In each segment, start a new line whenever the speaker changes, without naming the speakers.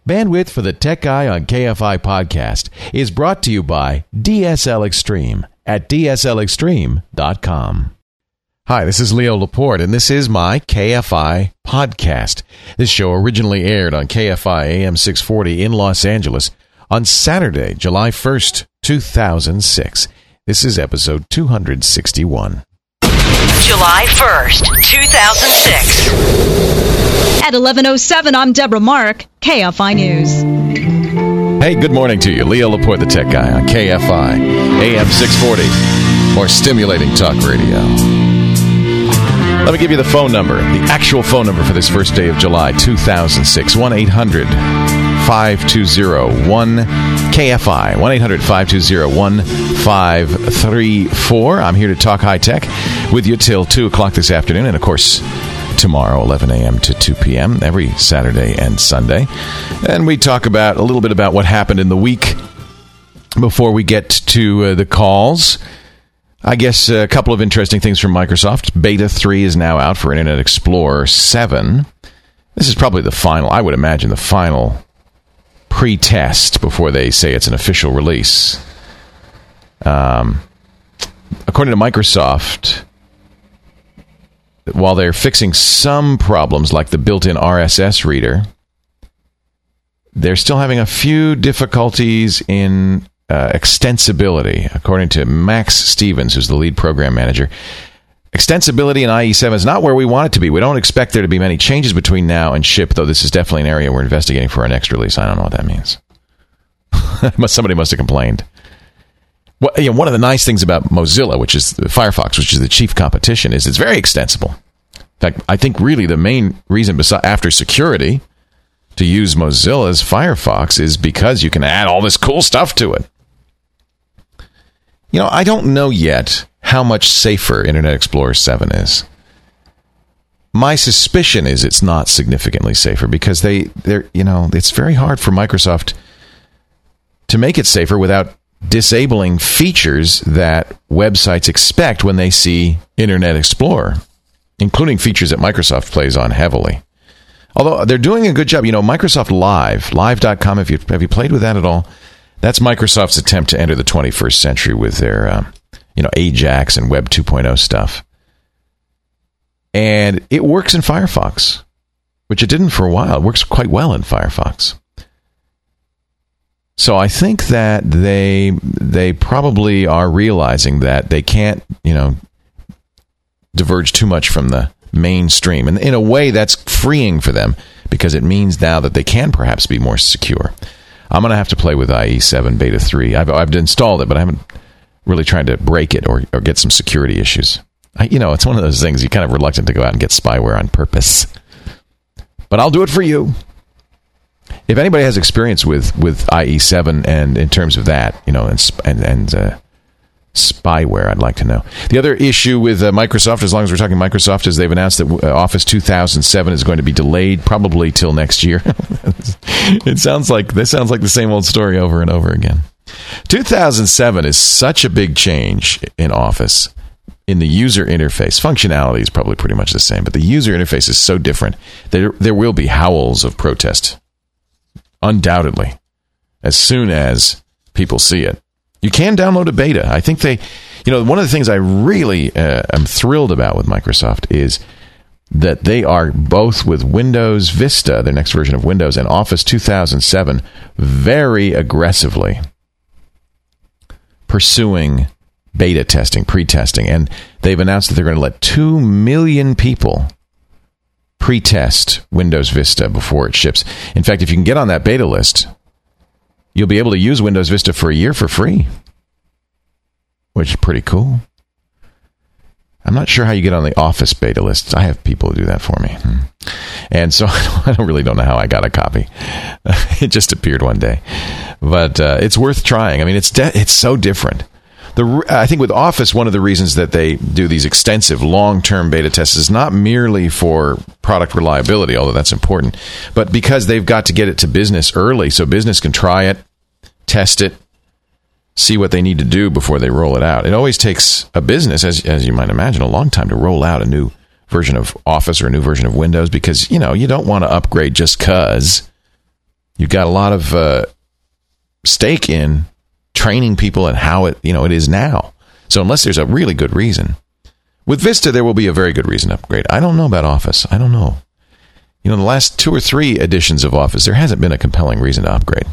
Bandwidth for the Tech Guy on KFI podcast is brought to you by DSL Extreme at dslextreme.com. Hi, this is Leo Laporte, and this is my KFI podcast. This show originally aired on KFI AM 640 in Los Angeles on Saturday, July 1st, 2006. This is episode 261.
July 1st, 2006.
At 11:07, I'm Deborah Mark, KFI News.
Hey, good morning to you. Leo Laporte, the Tech Guy on KFI, AM 640, more stimulating talk radio. Let me give you the phone number, the actual phone number for this first day of July 2006, 1-800-520-1KFI, 1-800-520-1534. I'm here to talk high-tech with you till 2 o'clock this afternoon, and of course, tomorrow, 11 a.m. to 2 p.m., every Saturday and Sunday. And we talk about a little bit about what happened in the week before we get to the calls. I guess a couple of interesting things from Microsoft. Beta 3 is now out for Internet Explorer 7. This is probably the final, I would imagine, the final pre-test before they say it's an official release. According to Microsoft, while they're fixing some problems like the built-in RSS reader, they're still having a few difficulties in extensibility. According to Max Stevens, who's the lead program manager, extensibility in IE7 is not where we want it to be. We don't expect there to be many changes between now and ship, though this is definitely an area we're investigating for our next release. I don't know what that means. Somebody must have complained. Well, one of the nice things about Mozilla, which is Firefox, which is the chief competition, is it's very extensible. In fact, I think really the main reason after security to use Mozilla's Firefox is because you can add all this cool stuff to it. I don't know yet how much safer Internet Explorer 7 is. My suspicion is it's not significantly safer because it's very hard for Microsoft to make it safer without disabling features that websites expect when they see Internet Explorer, including features that Microsoft plays on heavily. Although they're doing a good job. Microsoft Live.com, have you played with that at all? That's Microsoft's attempt to enter the 21st century with their, Ajax and Web 2.0 stuff. And it works in Firefox, which it didn't for a while. It works quite well in Firefox. So I think that they probably are realizing that they can't, diverge too much from the mainstream. And in a way, that's freeing for them because it means now that they can perhaps be more secure. I'm going to have to play with IE7 Beta 3. I've installed it, but I haven't really tried to break it or get some security issues. It's one of those things you're kind of reluctant to go out and get spyware on purpose. But I'll do it for you. If anybody has experience with IE7 and in terms of that, and spyware, I'd like to know. The other issue with Microsoft, as long as we're talking Microsoft, is they've announced that Office 2007 is going to be delayed probably till next year. This sounds like the same old story over and over again. 2007 is such a big change in Office. In the user interface, functionality is probably pretty much the same, but the user interface is so different that there will be howls of protest. Undoubtedly, as soon as people see it. You can download a beta. I think one of the things I really am thrilled about with Microsoft is that they are both with Windows Vista, their next version of Windows, and Office 2007 very aggressively pursuing beta testing, pre-testing. And they've announced that they're going to let 2 million people pre-test Windows Vista before it ships. In fact, if you can get on that beta list, you'll be able to use Windows Vista for a year for free, which is pretty cool. I'm not sure how you get on the Office beta list. I have people who do that for me. And so I really don't know how I got a copy. It just appeared one day. But it's worth trying. I mean, it's so different. I think with Office, one of the reasons that they do these extensive long-term beta tests is not merely for product reliability, although that's important, but because they've got to get it to business early so business can try it, test it, see what they need to do before they roll it out. It always takes a business, as you might imagine, a long time to roll out a new version of Office or a new version of Windows because, you don't want to upgrade just because You've got a lot of stake in training people and how it is now. So unless there's a really good reason. With Vista, there will be a very good reason to upgrade. I don't know about Office. I don't know. The last 2 or 3 editions of Office, there hasn't been a compelling reason to upgrade.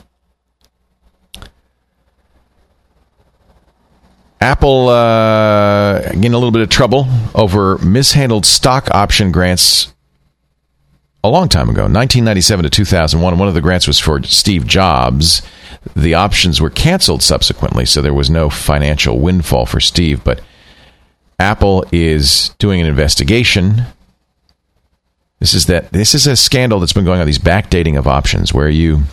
Apple getting a little bit of trouble over mishandled stock option grants a long time ago, 1997 to 2001. One of the grants was for Steve Jobs. The options were canceled subsequently, so there was no financial windfall for Steve. But Apple is doing an investigation. This is a scandal that's been going on, these backdating of options, where you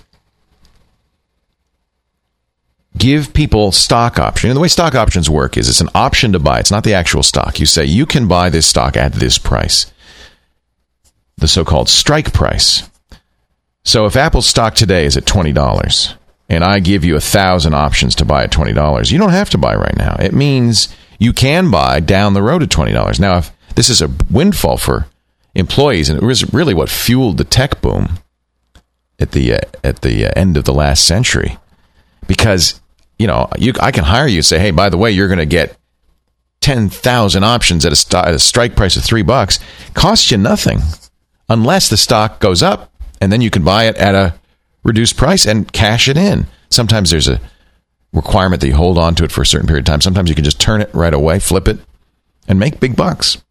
give people stock options. And the way stock options work is it's an option to buy. It's not the actual stock. You say, you can buy this stock at this price, the so-called strike price. So if Apple's stock today is at $20, and I give you 1,000 options to buy at $20, you don't have to buy right now. It means you can buy down the road at $20. Now, if this is a windfall for employees, and it was really what fueled the tech boom at the end of the last century, because I can hire you and say, hey, by the way, you're going to get 10,000 options at a strike price of $3. Costs you nothing unless the stock goes up, and then you can buy it at a reduced price and cash it in. Sometimes there's a requirement that you hold on to it for a certain period of time. Sometimes you can just turn it right away, flip it, and make big bucks.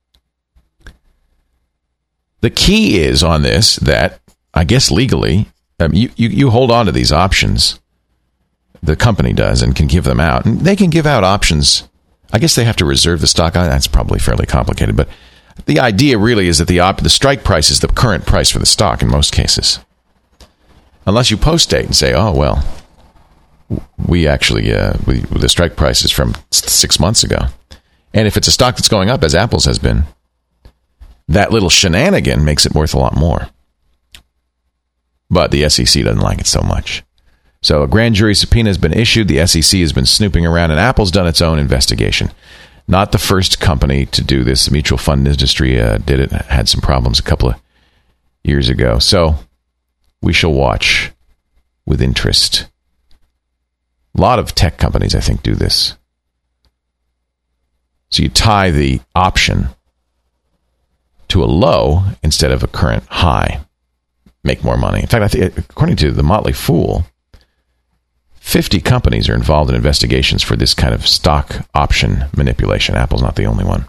The key is on this that, I guess legally, you hold on to these options. The company does, and can give them out. And they can give out options. I guess they have to reserve the stock. That's probably fairly complicated. But the idea really is that the strike price is the current price for the stock in most cases. Unless you post-date and say, oh, well, we actually, the strike price is from 6 months ago. And if it's a stock that's going up, as Apple's has been, that little shenanigan makes it worth a lot more. But the SEC doesn't like it so much. So a grand jury subpoena has been issued. The SEC has been snooping around, and Apple's done its own investigation. Not the first company to do this. The mutual fund industry did it, had some problems a couple of years ago. So we shall watch with interest. A lot of tech companies, I think, do this. So you tie the option to a low instead of a current high. Make more money. In fact, I think, according to the Motley Fool, 50 companies are involved in investigations for this kind of stock option manipulation. Apple's not the only one.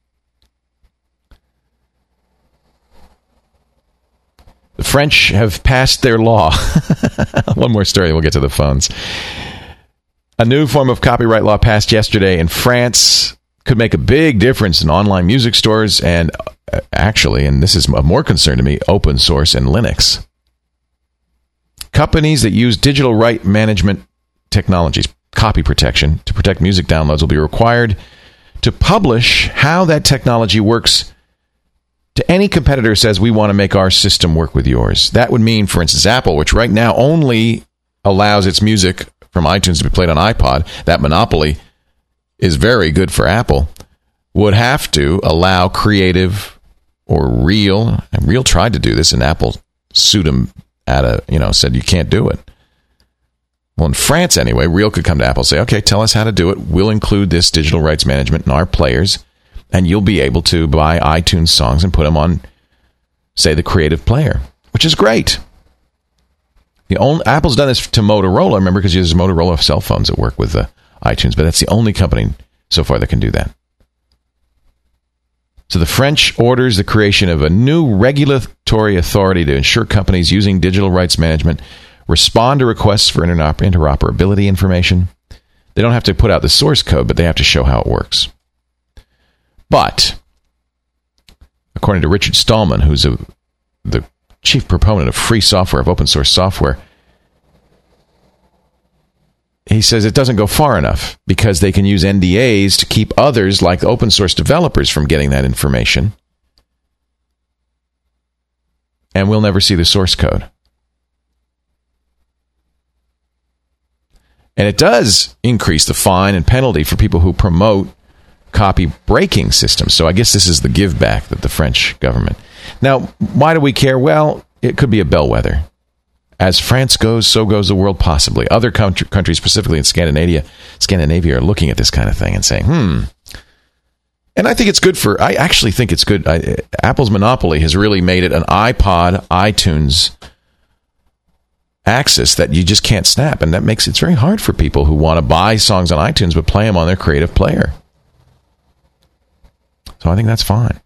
The French have passed their law. One more story, we'll get to the phones. A new form of copyright law passed yesterday in France. Could make a big difference in online music stores and actually, and this is of more concern to me, open source and Linux. Companies that use digital right management technologies, copy protection, to protect music downloads will be required to publish how that technology works to any competitor who says, we want to make our system work with yours. That would mean, for instance, Apple, which right now only allows its music from iTunes to be played on iPod. That monopoly is very good for Apple. Would have to allow Creative or Real. And Real tried to do this, and Apple sued them said you can't do it. Well, in France anyway, Real could come to Apple and say, okay, tell us how to do it. We'll include this digital rights management in our players, and you'll be able to buy iTunes songs and put them on, say, the Creative Player, which is great. Apple's done this to Motorola, remember, because there's Motorola cell phones that work with iTunes, but that's the only company so far that can do that. So the French orders the creation of a new regulatory authority to ensure companies using digital rights management respond to requests for interoperability information. They don't have to put out the source code, but they have to show how it works. But, according to Richard Stallman, who's the chief proponent of free software, of open source software, he says it doesn't go far enough because they can use NDAs to keep others, like open source developers, from getting that information. And we'll never see the source code. And it does increase the fine and penalty for people who promote copy breaking systems. So I guess this is the give back that the French government. Now, why do we care? Well, it could be a bellwether. As France goes, so goes the world, possibly. Other countries, specifically in Scandinavia, are looking at this kind of thing and saying, And I think it's good I actually think it's good. Apple's monopoly has really made it an iPod, iTunes axis that you just can't snap. And that makes it very hard for people who want to buy songs on iTunes but play them on their creative player. So I think that's fine.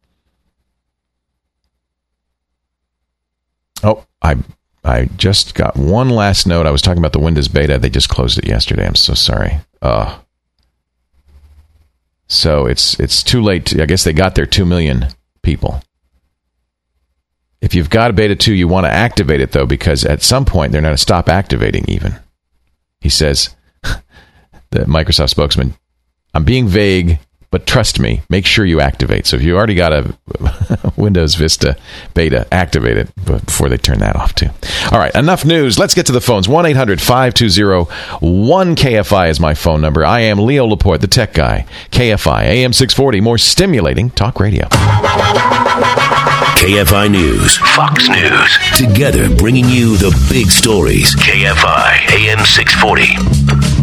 Oh, I just got one last note. I was talking about the Windows beta. They just closed it yesterday. I'm so sorry. So it's too late. I guess they got their 2 million people. If you've got a beta 2, you want to activate it, though, because at some point they're going to stop activating even. He says, the Microsoft spokesman, I'm being vague, but trust me, make sure you activate. So if you already got a Windows Vista beta, activate it before they turn that off, too. All right, enough news. Let's get to the phones. 1-800-520-1KFI is my phone number. I am Leo Laporte, the tech guy. KFI, AM 640, more stimulating talk radio.
KFI News, Fox News, together bringing you the big stories. KFI, AM 640.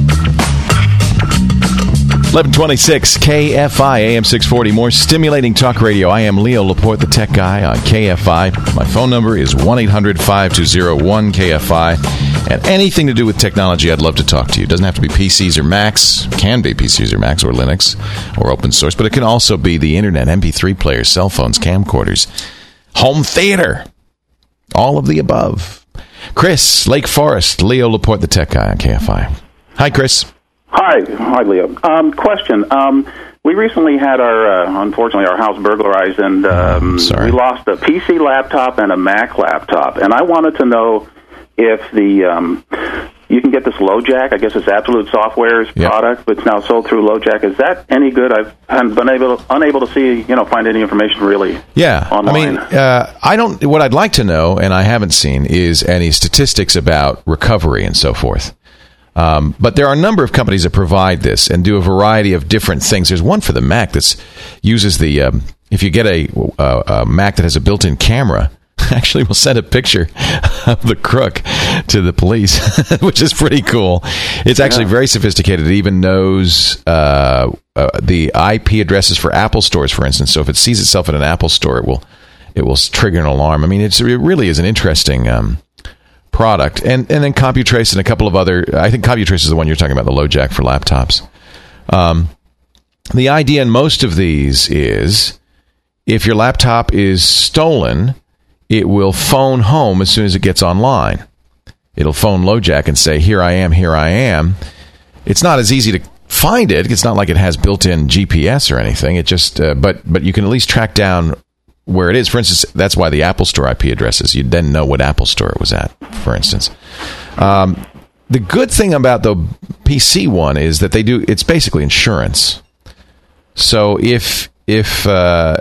1126 KFI AM 640, more stimulating talk radio. I am Leo Laporte, the tech guy on KFI. My phone number is 1-800-520-1KFI. And anything to do with technology, I'd love to talk to you. It doesn't have to be PCs or Macs. It can be PCs or Macs or Linux or open source, but it can also be the internet, MP3 players, cell phones, camcorders, home theater, all of the above. Chris, Lake Forest, Leo Laporte, the tech guy on KFI. Hi, Chris.
Hi, Leo. Question. We recently had unfortunately, our house burglarized, and we lost a PC laptop and a Mac laptop. And I wanted to know if you can get this LoJack. I guess it's Absolute Software's product, but it's now sold through LoJack. Is that any good? I've been unable to see, find any information really.
Yeah,
online.
I don't. What I'd like to know, and I haven't seen, is any statistics about recovery and so forth. But there are a number of companies that provide this and do a variety of different things. There's one for the Mac that uses the if you get a Mac that has a built-in camera, actually will send a picture of the crook to the police, which is pretty cool. It's actually very sophisticated. It even knows the IP addresses for Apple stores, for instance. So if it sees itself in an Apple store, it will trigger an alarm. I mean, it really is an interesting product. And then CompuTrace and a couple of other, I think CompuTrace is the one you're talking about, the LoJack for laptops. The idea in most of these is if your laptop is stolen, it will phone home as soon as it gets online. It'll phone LoJack and say, here I am. It's not as easy to find it. It's not like it has built-in GPS or anything. It just, but you can at least track down where it is. For instance, that's why the Apple Store IP addresses. You'd then know what Apple Store it was at, for instance. The good thing about the PC one is that it's basically insurance. So if they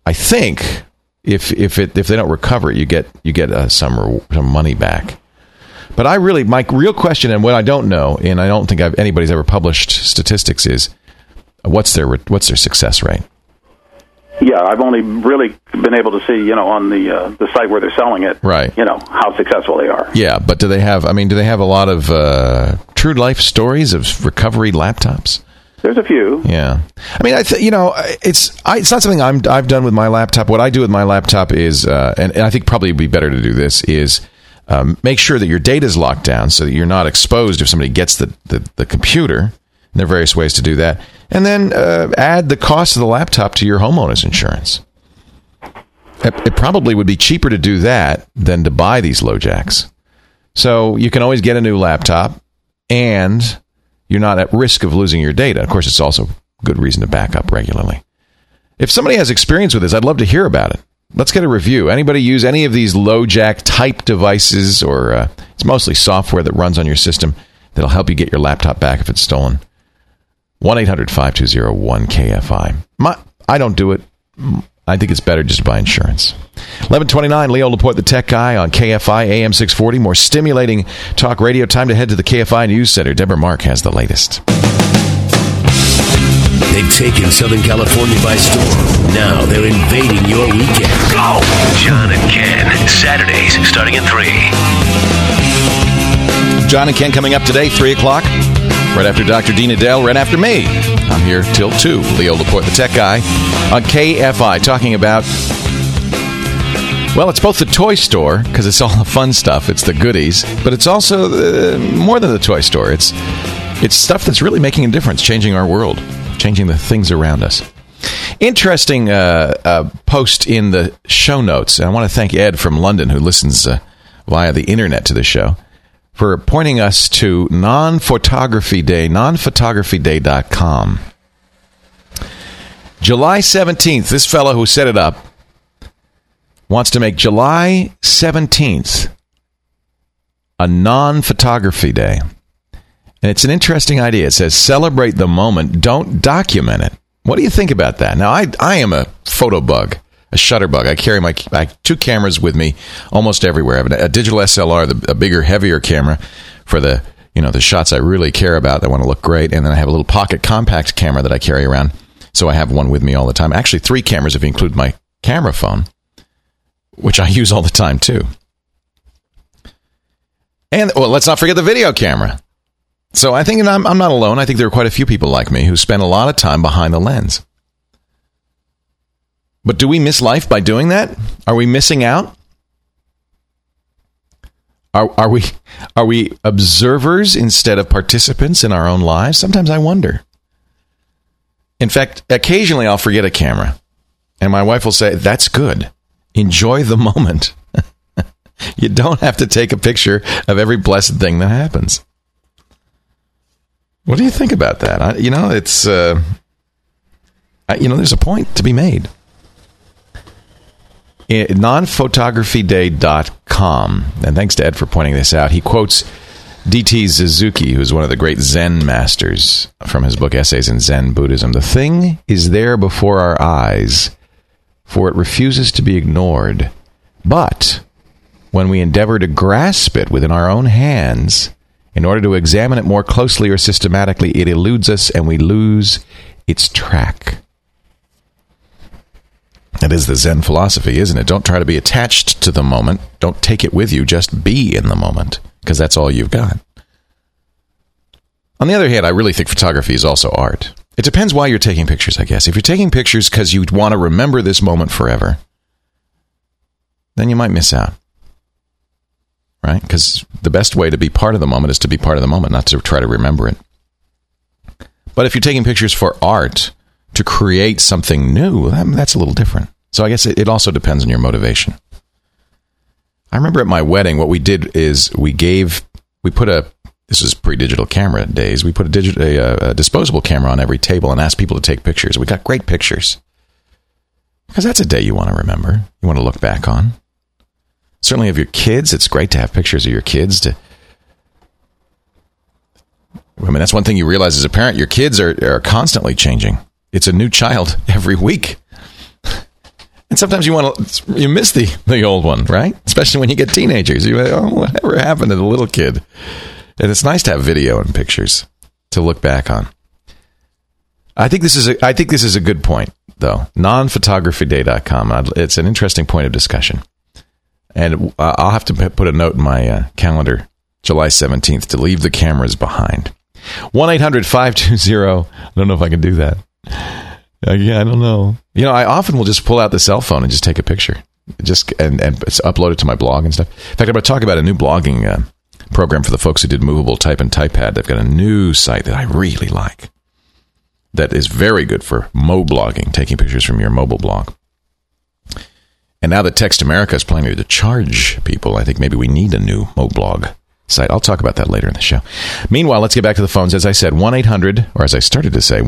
don't recover it, you get some money back. But my real question, and what I don't know, and I don't think anybody's ever published statistics, is what's their success rate?
Yeah, I've only really been able to see, on the site where they're selling it,
right?
How successful they are.
Yeah, but do they have a lot of true life stories of recovery laptops?
There's a few.
Yeah, I mean, it's not something I've done with my laptop. What I do with my laptop is, and I think probably would be better to do this, is make sure that your data is locked down so that you're not exposed if somebody gets the computer. And there are various ways to do that. And then add the cost of the laptop to your homeowner's insurance. It probably would be cheaper to do that than to buy these LoJacks. So you can always get a new laptop, and you're not at risk of losing your data. Of course, it's also a good reason to back up regularly. If somebody has experience with this, I'd love to hear about it. Let's get a review. Anybody use any of these LoJack type devices, or it's mostly software that runs on your system that'll help you get your laptop back if it's stolen? 1-800-520-1KFI. I don't do it. I think it's better just to buy insurance. 1129, Leo Laporte, the tech guy on KFI AM 640. More stimulating talk radio. Time to head to the KFI News Center. Deborah Mark has the latest.
They've taken Southern California by storm. Now they're invading your weekend. Go! John and Ken, Saturdays starting at 3.
John and Ken coming up today, 3 o'clock. Right after Dr. Dean Adele, right after me. I'm here till 2. Leo Laporte, the tech guy, on KFI, talking about, well, it's both the toy store, because it's all the fun stuff, it's the goodies, but it's also more than the toy store. It's stuff that's really making a difference, changing our world, changing the things around us. Interesting post in the show notes. I want to thank Ed from London, who listens via the internet to the show, for pointing us to Non-Photography Day, nonphotographyday.com. July 17th, this fellow who set it up wants to make July 17th a non-photography day. And it's an interesting idea. It says, celebrate the moment, don't document it. What do you think about that? Now, I am a photo bug, a shutter bug. I carry my 2 cameras with me almost everywhere. I have a digital SLR, a bigger, heavier camera for the shots I really care about that want to look great. And then I have a little pocket compact camera that I carry around. So I have one with me all the time. Actually, 3 cameras if you include my camera phone, which I use all the time too. And, well, let's not forget the video camera. So I think I'm not alone. I think there are quite a few people like me who spend a lot of time behind the lens. But do we miss life by doing that? Are we missing out? Are we observers instead of participants in our own lives? Sometimes I wonder. In fact, occasionally I'll forget a camera. And my wife will say, that's good. Enjoy the moment. You don't have to take a picture of every blessed thing that happens. What do you think about that? It's there's a point to be made. Nonphotographyday.com, and thanks to Ed for pointing this out. He quotes D.T. Suzuki, who's one of the great Zen masters, from his book Essays in Zen Buddhism. The thing is there before our eyes, for it refuses to be ignored. But when we endeavor to grasp it within our own hands, in order to examine it more closely or systematically, it eludes us and we lose its track. That is the Zen philosophy, isn't it? Don't try to be attached to the moment. Don't take it with you. Just be in the moment, because that's all you've got. On the other hand, I really think photography is also art. It depends why you're taking pictures, I guess. If you're taking pictures because you want to remember this moment forever, then you might miss out. Right? Because the best way to be part of the moment is to be part of the moment, not to try to remember it. But if you're taking pictures for art, to create something new, that's a little different. So I guess it also depends on your motivation. I remember at my wedding, what we did is this is pre-digital camera days, we put a disposable camera on every table and asked people to take pictures. We got great pictures. Because that's a day you want to remember, you want to look back on. Certainly of your kids, it's great to have pictures of your kids. That's one thing you realize as a parent. Your kids are constantly changing. It's a new child every week. And sometimes you miss the old one, right? Especially when you get teenagers. You're like, oh, whatever happened to the little kid? And it's nice to have video and pictures to look back on. I think this is a good point, though. Nonphotographyday.com. It's an interesting point of discussion. And I'll have to put a note in my calendar, July 17th, to leave the cameras behind. 1-800-520. I don't know if I can do that. Yeah, I don't know. I often will just pull out the cell phone and just take a picture, and upload it to my blog and stuff. In fact, I'm going to talk about a new blogging program for the folks who did Movable Type and Typepad. They've got a new site that I really like that is very good for mo-blogging, taking pictures from your mobile blog. And now that Text America is planning to charge people, I think maybe we need a new mo-blog site. I'll talk about that later in the show. Meanwhile, let's get back to the phones. As I said, 1-800, or as I started to say,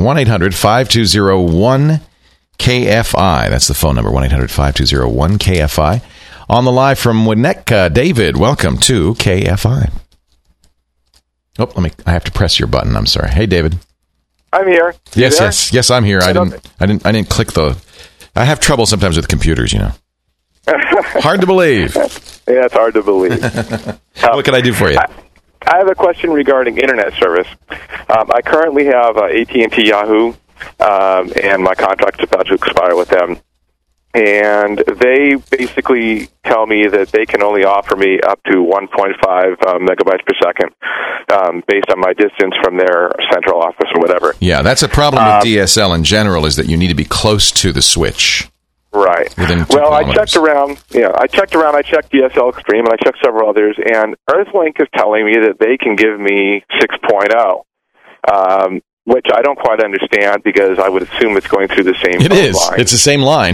1-800-520-1KFI. That's the phone number, 1-800-520-1KFI. On the live from Winnetka, David, welcome to KFI. Oh, I have to press your button. I'm sorry. Hey, David.
I'm here.
Yes, I'm here. I didn't click I have trouble sometimes with computers, Hard to believe.
Yeah, it's hard to believe.
What can I do for you?
I have a question regarding internet service. I currently have AT&T Yahoo, and my contract's about to expire with them. And they basically tell me that they can only offer me up to 1.5 megabytes per second based on my distance from their central office or whatever.
Yeah, that's a problem with DSL in general, is that you need to be close to the switch.
Right. Well, I checked around. I checked DSL Extreme, and I checked several others, and Earthlink is telling me that they can give me 6.0. Which I don't quite understand, because I would assume it's going through the same line.
It is. It's the same line.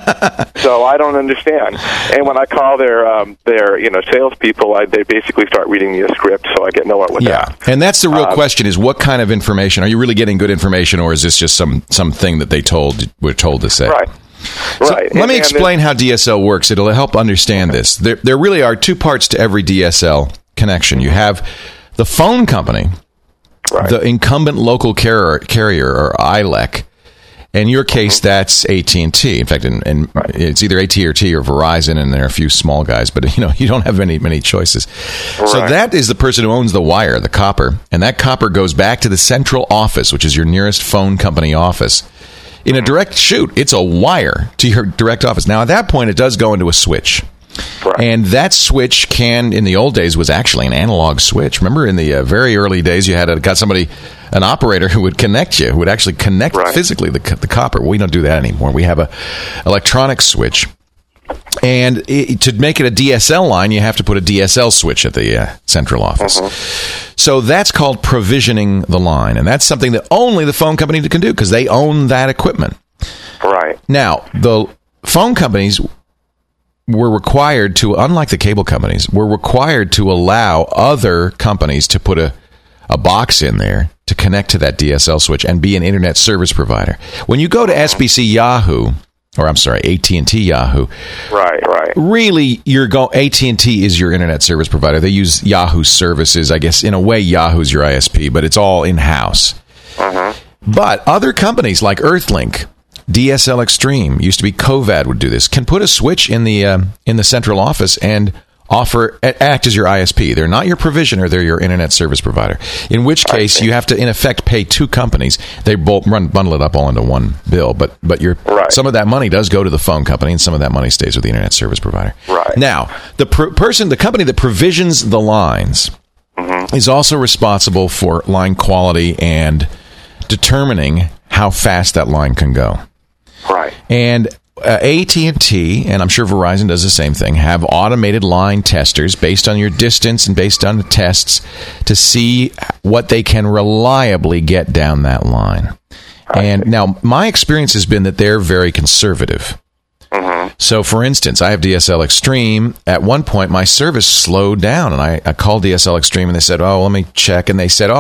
So I don't understand. And when I call their salespeople, they basically start reading me a script, so I get nowhere with that.
And that's the real question: is what kind of information? Are you really getting good information, or is this just something that we're told to say?
Right.
So let me explain how DSL works. It'll help understand this. There really are two parts to every DSL connection. You have the phone company. Right. The incumbent local carrier, or ILEC. In your case, that's AT&T. In fact, it's either AT&T or Verizon, and there are a few small guys, but you don't have many choices. Right. So that is the person who owns the wire, the copper, and that copper goes back to the central office, which is your nearest phone company office. In a direct shoot, it's a wire to your direct office. Now, at that point, it does go into a switch. Right. And that switch in the old days, was actually an analog switch. Remember, in the very early days, you got somebody, an operator who would connect you, who would actually connect physically the copper. We don't do that anymore. We have a electronic switch. And to make it a DSL line, you have to put a DSL switch at the central office. So that's called provisioning the line. And that's something that only the phone company can do, because they own that equipment. Right. Now, the phone companies were required to, unlike the cable companies, were required to allow other companies to put a box in there to connect to that DSL switch and be an internet service provider. When you go to SBC Yahoo, or I'm sorry, AT&T Yahoo, right. Really, AT&T is your internet service provider. They use Yahoo services. I guess in a way, Yahoo's your ISP, but it's all in-house. But other companies like Earthlink, DSL Extreme, used to be Covad, would do this, can put a switch in the central office and act as your ISP. They're not your provisioner, they're your internet service provider. In which case, you have to, in effect, pay two companies. They both bundle it up all into one bill, but some of that money does go to the phone company, and some of that money stays with the internet service provider. Right. Now, the company that provisions the lines is also responsible for line quality and determining how fast that line can go. Right. And AT&T, and I'm sure Verizon does the same thing, have automated line testers based on your distance and based on the tests to see what they can reliably get down that line. And now, my experience has been that they're very conservative. So, for instance, I have DSL Extreme. At one point, my service slowed down, and I called DSL Extreme, and they said, let me check. And they said,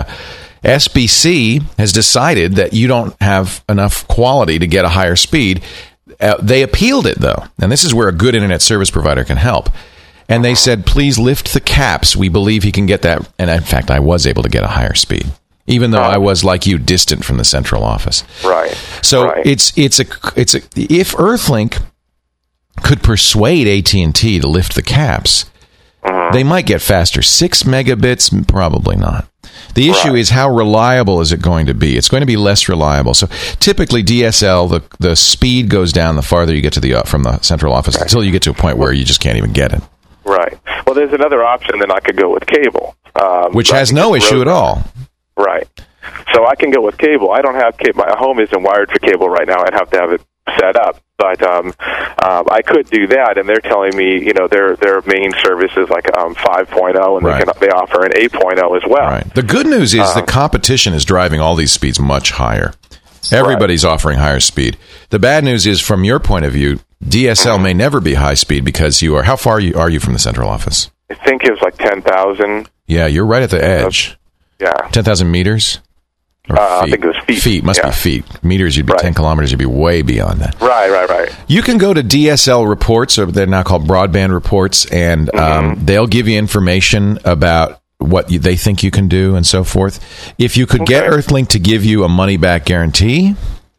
SBC has decided that you don't have enough quality to get a higher speed. They appealed it, though. And this is where a good internet service provider can help. And they said, please lift the caps. We believe he can get that. And in fact, I was able to get a higher speed, even though I was, like you, distant from the central office. Right. So if Earthlink could persuade AT&T to lift the caps, they might get faster. 6 megabits, probably not. The issue is, how reliable is it going to be? It's going to be less reliable. So typically DSL, the speed goes down the farther you get from the central office until you get to a point where you just can't even get it. Right.
Well, there's another option. Then I could go with cable,
which has no issue at all.
Right. So I can go with cable. I don't have cable. My home isn't wired for cable right now. I'd have to have it set up. But I could do that, and they're telling me, their main service is like 5.0, and they offer an 8.0 as well. Right.
The good news is the competition is driving all these speeds much higher. Everybody's offering higher speed. The bad news is, from your point of view, DSL may never be high speed because you are. How far are you from the central office?
I think it was like 10,000.
Yeah, you're right at the edge. 10,000 meters.
I think it was feet.
Feet, must be feet. Meters, you'd be 10 kilometers, you'd be way beyond that.
Right.
You can go to DSL reports, or they're now called broadband reports, and they'll give you information about what they think you can do and so forth. If you could get Earthlink to give you a money-back guarantee,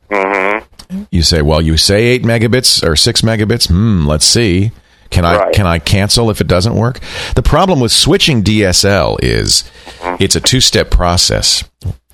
you say, you say 8 megabits or 6 megabits, let's see. Can I cancel if it doesn't work? The problem with switching DSL is it's a two-step process.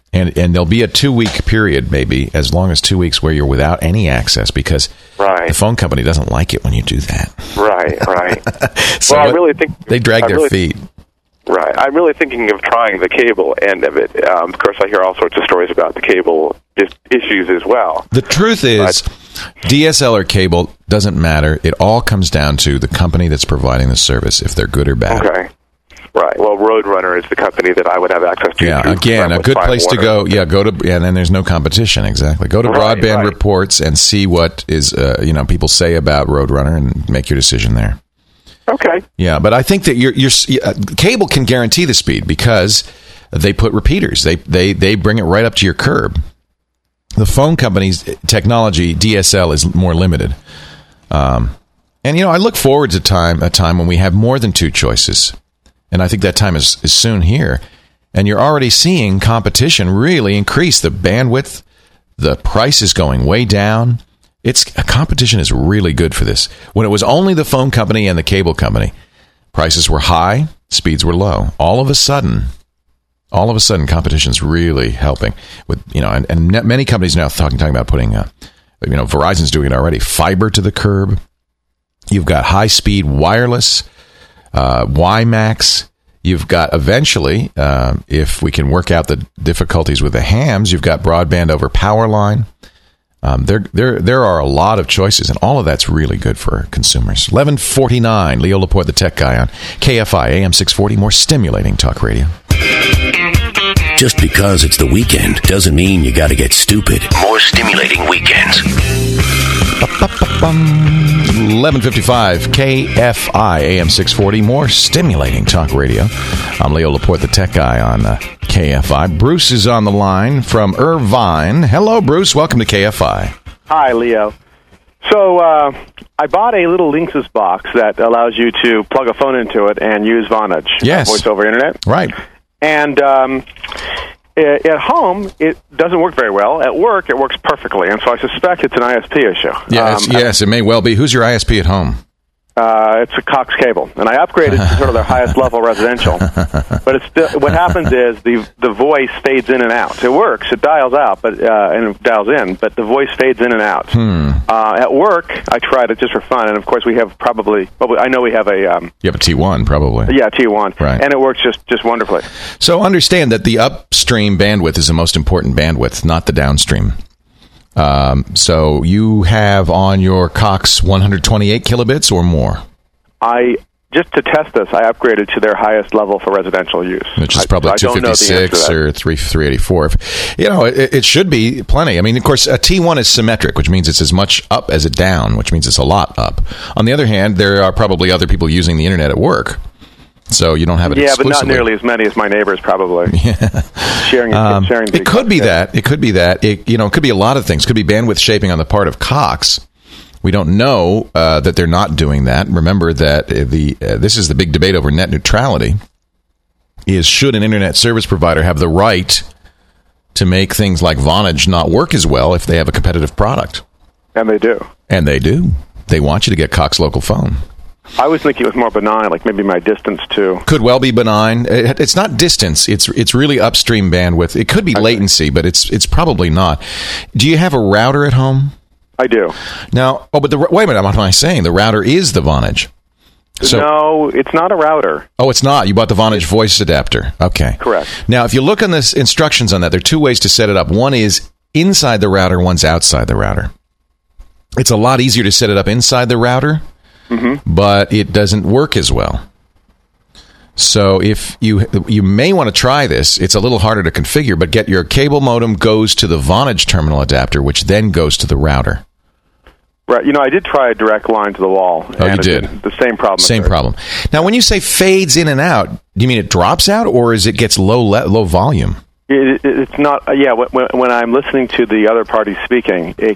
And there'll be a 2-week period, maybe as long as 2 weeks, where you're without any access because the phone company doesn't like it when you do that.
Right.
So
well, I really think
they drag their feet.
Right. I'm really thinking of trying the cable end of it. Of course, I hear all sorts of stories about the cable issues as well.
The truth is, DSL or cable doesn't matter. It all comes down to the company that's providing the service, if they're good or bad.
Okay. Right. Well, Roadrunner is the company that I would have access to.
Yeah, again, a good place to go. Yeah, and then there's no competition. Exactly. Go to Broadband Reports and see what is people say about Roadrunner and make your decision there.
Okay.
Yeah, but I think that your cable can guarantee the speed because they put repeaters. They bring it right up to your curb. The phone company's technology, DSL, is more limited. And I look forward to a time when we have more than two choices. And I think that time is soon here. And you're already seeing competition really increase. The bandwidth, the price is going way down. Competition is really good for this. When it was only the phone company and the cable company, prices were high, speeds were low. All of a sudden, competition's really helping. With and many companies now talking about putting, Verizon's doing it already. Fiber to the curb. You've got high speed wireless. WiMAX. You've got eventually, if we can work out the difficulties with the hams, you've got broadband over power line. There are a lot of choices, and all of that's really good for consumers. 11:49, Leo Laporte, the tech guy on KFI AM 640. More stimulating talk radio.
Just because it's the weekend doesn't mean you got to get stupid. More stimulating weekends.
11:55 KFI AM 640. More stimulating talk radio. I'm Leo Laporte, the tech guy on KFI. Bruce is on the line from Irvine. Hello, Bruce. Welcome to KFI.
Hi, Leo. So I bought a little Linksys box that allows you to plug a phone into it and use Vonage.
Yes.
Voice over internet.
Right.
And at home, it doesn't work very well. At work, it works perfectly. And so I suspect it's an ISP issue.
Yes, it may well be. Who's your ISP at home?
It's a Cox Cable, and I upgraded to sort of their highest level residential. But it's still, what happens is the voice fades in and out. It works, it dials out, and it dials in, but the voice fades in and out. At work, I tried it just for fun, and of course we have I know we have a...
you have a T1, probably.
Yeah, T1,
right.
And it works just wonderfully.
So understand that the upstream bandwidth is the most important bandwidth, not the downstream. So you have on your Cox 128 kilobits or more?
Just to test this, I upgraded to their highest level for residential use.
Which is probably 256 or 384. It should be plenty. I mean, of course, a T1 is symmetric, which means it's as much up as it down, which means it's a lot up. On the other hand, there are probably other people using the internet at work. So you don't have it exclusively.
But not nearly as many as my neighbors, probably. Yeah. sharing
it could be that. It could be that. It could be a lot of things. It could be bandwidth shaping on the part of Cox. We don't know that they're not doing that. Remember that this is the big debate over net neutrality, is should an internet service provider have the right to make things like Vonage not work as well if they have a competitive product?
And they do.
And they do. They want you to get Cox Local Phone.
I was thinking it was more benign, like maybe my distance too.
Could well be benign. It's not distance. It's really upstream bandwidth. It could be latency, but it's probably not. Do you have a router at home?
I do.
Now, wait a minute. What am I saying? The router is the Vonage.
No, it's not a router.
Oh, it's not. You bought the Vonage voice adapter. Okay.
Correct.
Now, if you look on the instructions on that, there are two ways to set it up. One is inside the router, one's outside the router. It's a lot easier to set it up inside the router. Mm-hmm. But it doesn't work as well. So if you may want to try this, it's a little harder to configure, but get your cable modem goes to the Vonage terminal adapter, which then goes to the router.
Right. I did try a direct line to the wall.
Oh, you did?
The same problem.
Same problem. Now, when you say fades in and out, do you mean it drops out, or is it gets low volume?
It's not. Yeah. When I'm listening to the other party speaking, it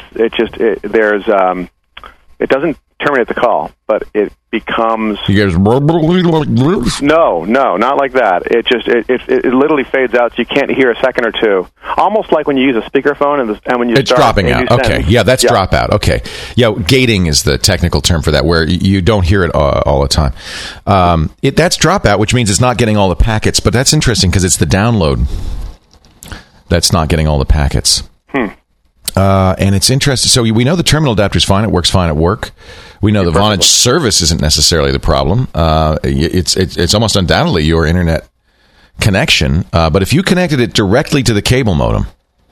doesn't terminate the call, but it becomes...
You guys...
No, not like that. It literally fades out, so you can't hear a second or two. Almost like when you use a speakerphone and when you
it's dropping out. Okay, yeah, that's drop out. Okay. Yeah, gating is the technical term for that, where you don't hear it all the time. That's drop out, which means it's not getting all the packets, but that's interesting because it's the download. that's not getting all the packets. And it's interesting. So we know the terminal adapter is fine. It works fine at work. We know the Vonage service isn't necessarily the problem. It's almost undoubtedly your internet connection. But if you connected it directly to the cable modem,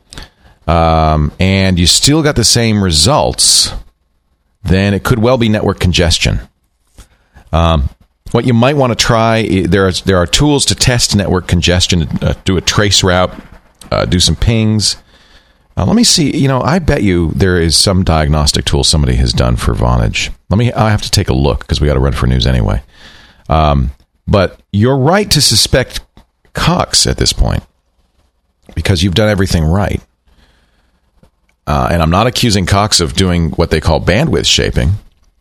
and you still got the same results, then it could well be network congestion. What you might want to try, there are tools to test network congestion, do a trace route, do some pings. Let me see. I bet you there is some diagnostic tool somebody has done for Vonage. I have to take a look because we got to run for news anyway. But you're right to suspect Cox at this point because you've done everything right. And I'm not accusing Cox of doing what they call bandwidth shaping.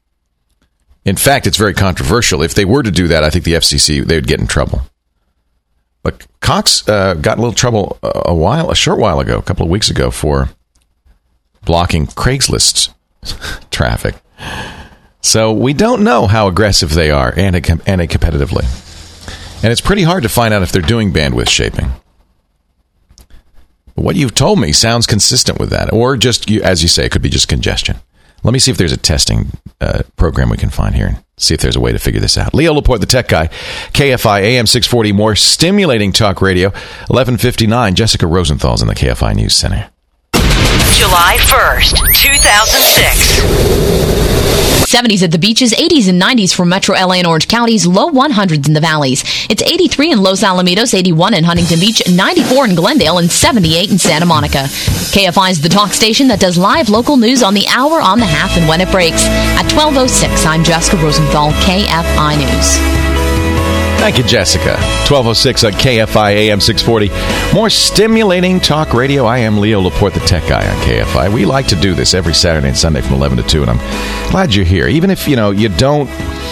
In fact, it's very controversial. If they were to do that, I think the FCC, they would get in trouble. But Cox got in a little trouble a short while ago, a couple of weeks ago, for blocking Craigslist traffic. So we don't know how aggressive they are anti-competitively. And it's pretty hard to find out if they're doing bandwidth shaping. But what you've told me sounds consistent with that. Or just, as you say, it could be just congestion. Let me see if there's a testing program we can find here and see if there's a way to figure this out. Leo Laporte, the tech guy, KFI AM 640, more stimulating talk radio, 11:59. Jessica Rosenthal's in the KFI News Center.
July 1st, 2006.
70s at the beaches, 80s and 90s for Metro LA and Orange counties, low 100s in the valleys. It's 83 in Los Alamitos, 81 in Huntington Beach, 94 in Glendale, and 78 in Santa Monica. KFI is the talk station that does live local news on the hour, on the half, and when it breaks. At 12:06, I'm Jessica Rosenthal, KFI News.
Thank you, Jessica. 12:06 on KFI AM 640. More stimulating talk radio. I am Leo Laporte, the tech guy on KFI. We like to do this every Saturday and Sunday from 11 to 2, and I'm glad you're here. Even if, you don't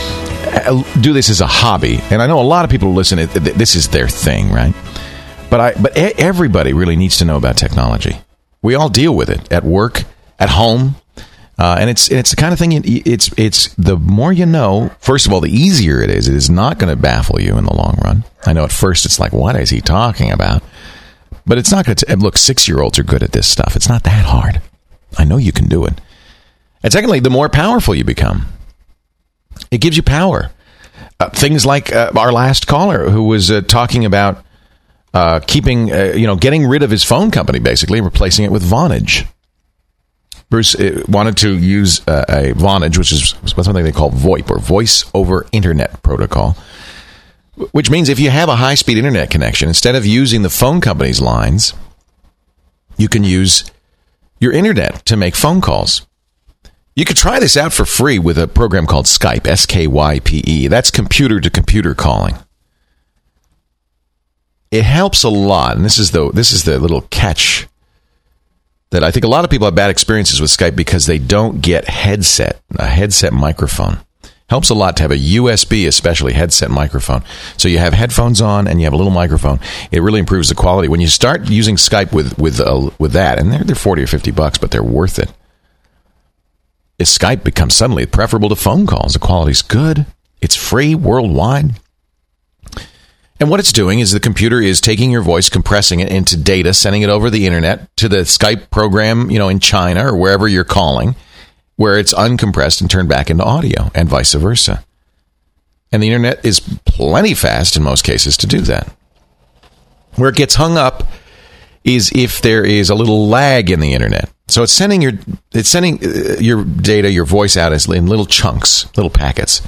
do this as a hobby, and I know a lot of people listen, this is their thing, right? But everybody really needs to know about technology. We all deal with it at work, at home. And it's the kind of thing, it's the more you know, first of all, the easier it is. It is not going to baffle you in the long run. I know at first it's like, what is he talking about? But it's not going to, look, 6-year-olds are good at this stuff. It's not that hard. I know you can do it. And secondly, the more powerful you become, it gives you power. Things like our last caller who was talking about getting rid of his phone company, basically, replacing it with Vonage. Bruce wanted to use a Vonage, which is something they call VoIP, or Voice over Internet Protocol, which means if you have a high-speed internet connection, instead of using the phone company's lines, you can use your internet to make phone calls. You could try this out for free with a program called Skype, S-K-Y-P-E. That's computer-to-computer calling. It helps a lot, and this is the little catch that I think a lot of people have bad experiences with Skype because they don't get a headset microphone. Helps a lot to have a USB, especially headset microphone. So you have headphones on and you have a little microphone. It really improves the quality. When you start using Skype with that, and they're $40 or $50, but they're worth it. Skype becomes suddenly preferable to phone calls. The quality's good. It's free worldwide. And what it's doing is the computer is taking your voice, compressing it into data, sending it over the internet to the Skype program, in China or wherever you're calling, where it's uncompressed and turned back into audio, and vice versa. And the internet is plenty fast in most cases to do that. Where it gets hung up is if there is a little lag in the internet. So it's sending your data, your voice out in little chunks, little packets.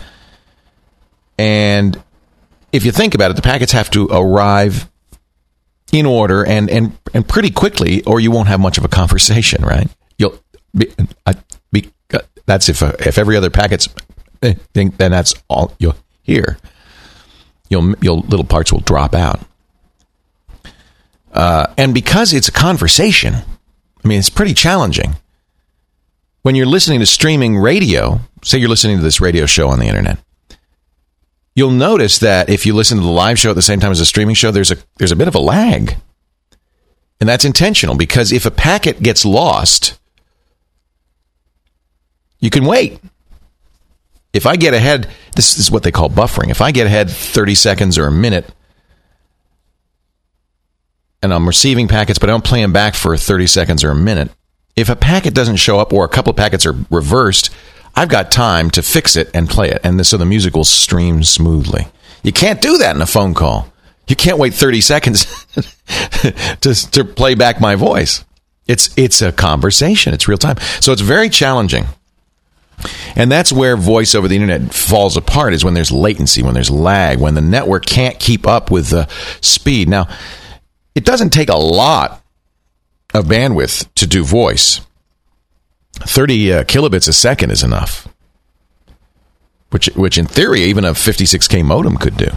And if you think about it, the packets have to arrive in order and pretty quickly, or you won't have much of a conversation, right? That's if every other packet's then that's all you'll hear. Your little parts will drop out, and because it's a conversation, it's pretty challenging. When you're listening to streaming radio, say you're listening to this radio show on the internet. You'll notice that if you listen to the live show at the same time as a streaming show, there's a bit of a lag. And that's intentional, because if a packet gets lost, you can wait. If I get ahead, this is what they call buffering. If I get ahead 30 seconds or a minute, and I'm receiving packets, but I don't play them back for 30 seconds or a minute. If a packet doesn't show up or a couple of packets are reversed, I've got time to fix it and play it. And so the music will stream smoothly. You can't do that in a phone call. You can't wait 30 seconds to play back my voice. It's a conversation. It's real time. So it's very challenging. And that's where voice over the internet falls apart, is when there's latency, when there's lag, when the network can't keep up with the speed. Now, it doesn't take a lot of bandwidth to do voice. 30 kilobits a second is enough, which in theory even a 56K modem could do.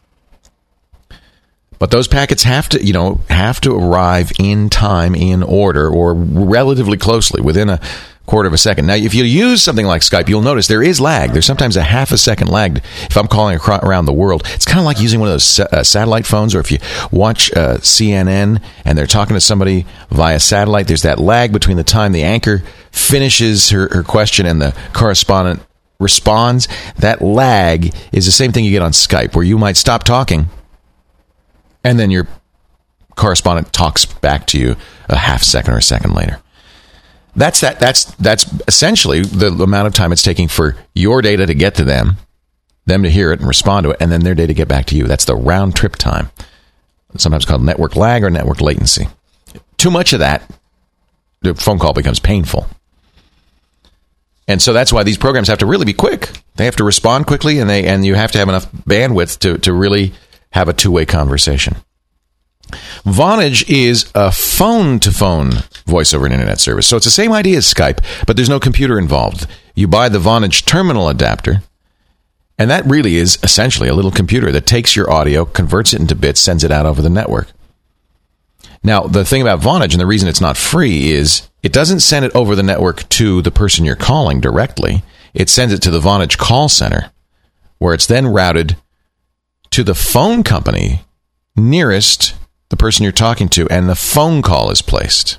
But those packets have to arrive in time, in order, or relatively closely, within a quarter of a second. Now, if you use something like Skype, you'll notice there is lag. There's sometimes a half a second lag. If I'm calling around the world, it's kind of like using one of those satellite phones, or if you watch CNN and they're talking to somebody via satellite, there's that lag between the time the anchor finishes her question and the correspondent responds. That lag is the same thing you get on Skype, where you might stop talking and then your correspondent talks back to you a half second or a second later. That's essentially the amount of time it's taking for your data to get to them to hear it and respond to it, and then their data to get back to you. That's the round trip time. It's sometimes called network lag or network latency. Too much of that, the phone call becomes painful. And so that's why these programs have to really be quick. They have to respond quickly, and you have to have enough bandwidth to really have a two-way conversation. Vonage is a phone-to-phone voice over an internet service. So it's the same idea as Skype, but there's no computer involved. You buy the Vonage terminal adapter, and that really is essentially a little computer that takes your audio, converts it into bits, sends it out over the network. Now, the thing about Vonage, and the reason it's not free, is it doesn't send it over the network to the person you're calling directly. It sends it to the Vonage call center, where it's then routed to the phone company nearest the person you're talking to, and the phone call is placed.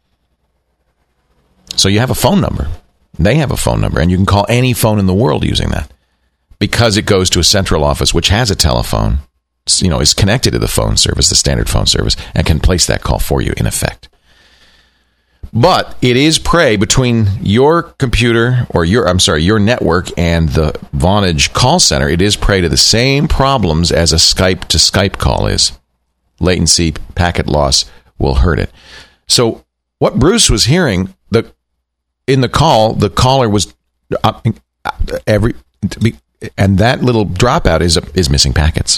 So you have a phone number. They have a phone number, and you can call any phone in the world using that, because it goes to a central office which has a telephone, is connected to the phone service, the standard phone service, and can place that call for you in effect. But it is prey between your computer, or your network, and the Vonage call center. It is prey to the same problems as a Skype to Skype call is. Latency, packet loss will hurt it. So what Bruce was hearing, in the call, the caller was and that little dropout is missing packets.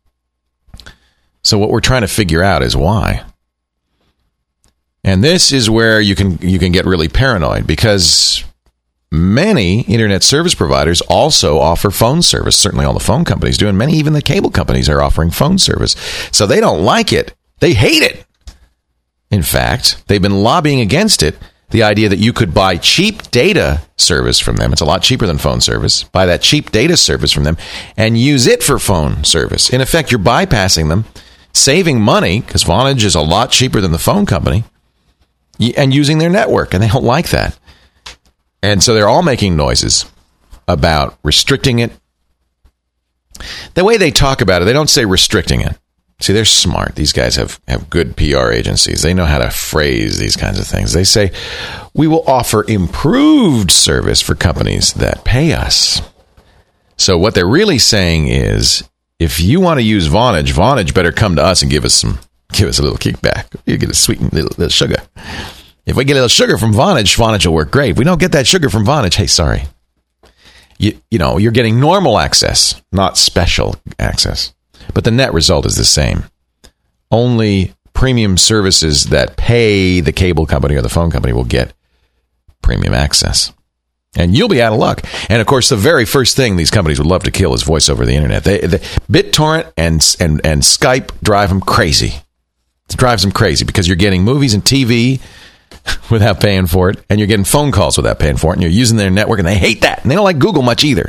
So what we're trying to figure out is why. And this is where you can get really paranoid, because many internet service providers also offer phone service. Certainly all the phone companies do, and many, even the cable companies, are offering phone service. So they don't like it. They hate it. In fact, they've been lobbying against it. The idea that you could buy cheap data service from them. It's a lot cheaper than phone service. Buy that cheap data service from them and use it for phone service. In effect, you're bypassing them, saving money, because Vonage is a lot cheaper than the phone company, and using their network, and they don't like that. And so they're all making noises about restricting it. The way they talk about it, they don't say restricting it. See, they're smart. These guys have good PR agencies. They know how to phrase these kinds of things. They say, we will offer improved service for companies that pay us. So what they're really saying is, if you want to use Vonage better come to us and give us a little kickback. You get a sweet little sugar. If we get a little sugar from Vonage will work great. If we don't get that sugar from Vonage, hey, sorry. You're getting normal access, not special access. But the net result is the same. Only premium services that pay the cable company or the phone company will get premium access. And you'll be out of luck. And, of course, the very first thing these companies would love to kill is voice over the internet. BitTorrent and Skype drive them crazy. It drives them crazy because you're getting movies and TV without paying for it, and you're getting phone calls without paying for it, and you're using their network, and they hate that. And they don't like Google much either.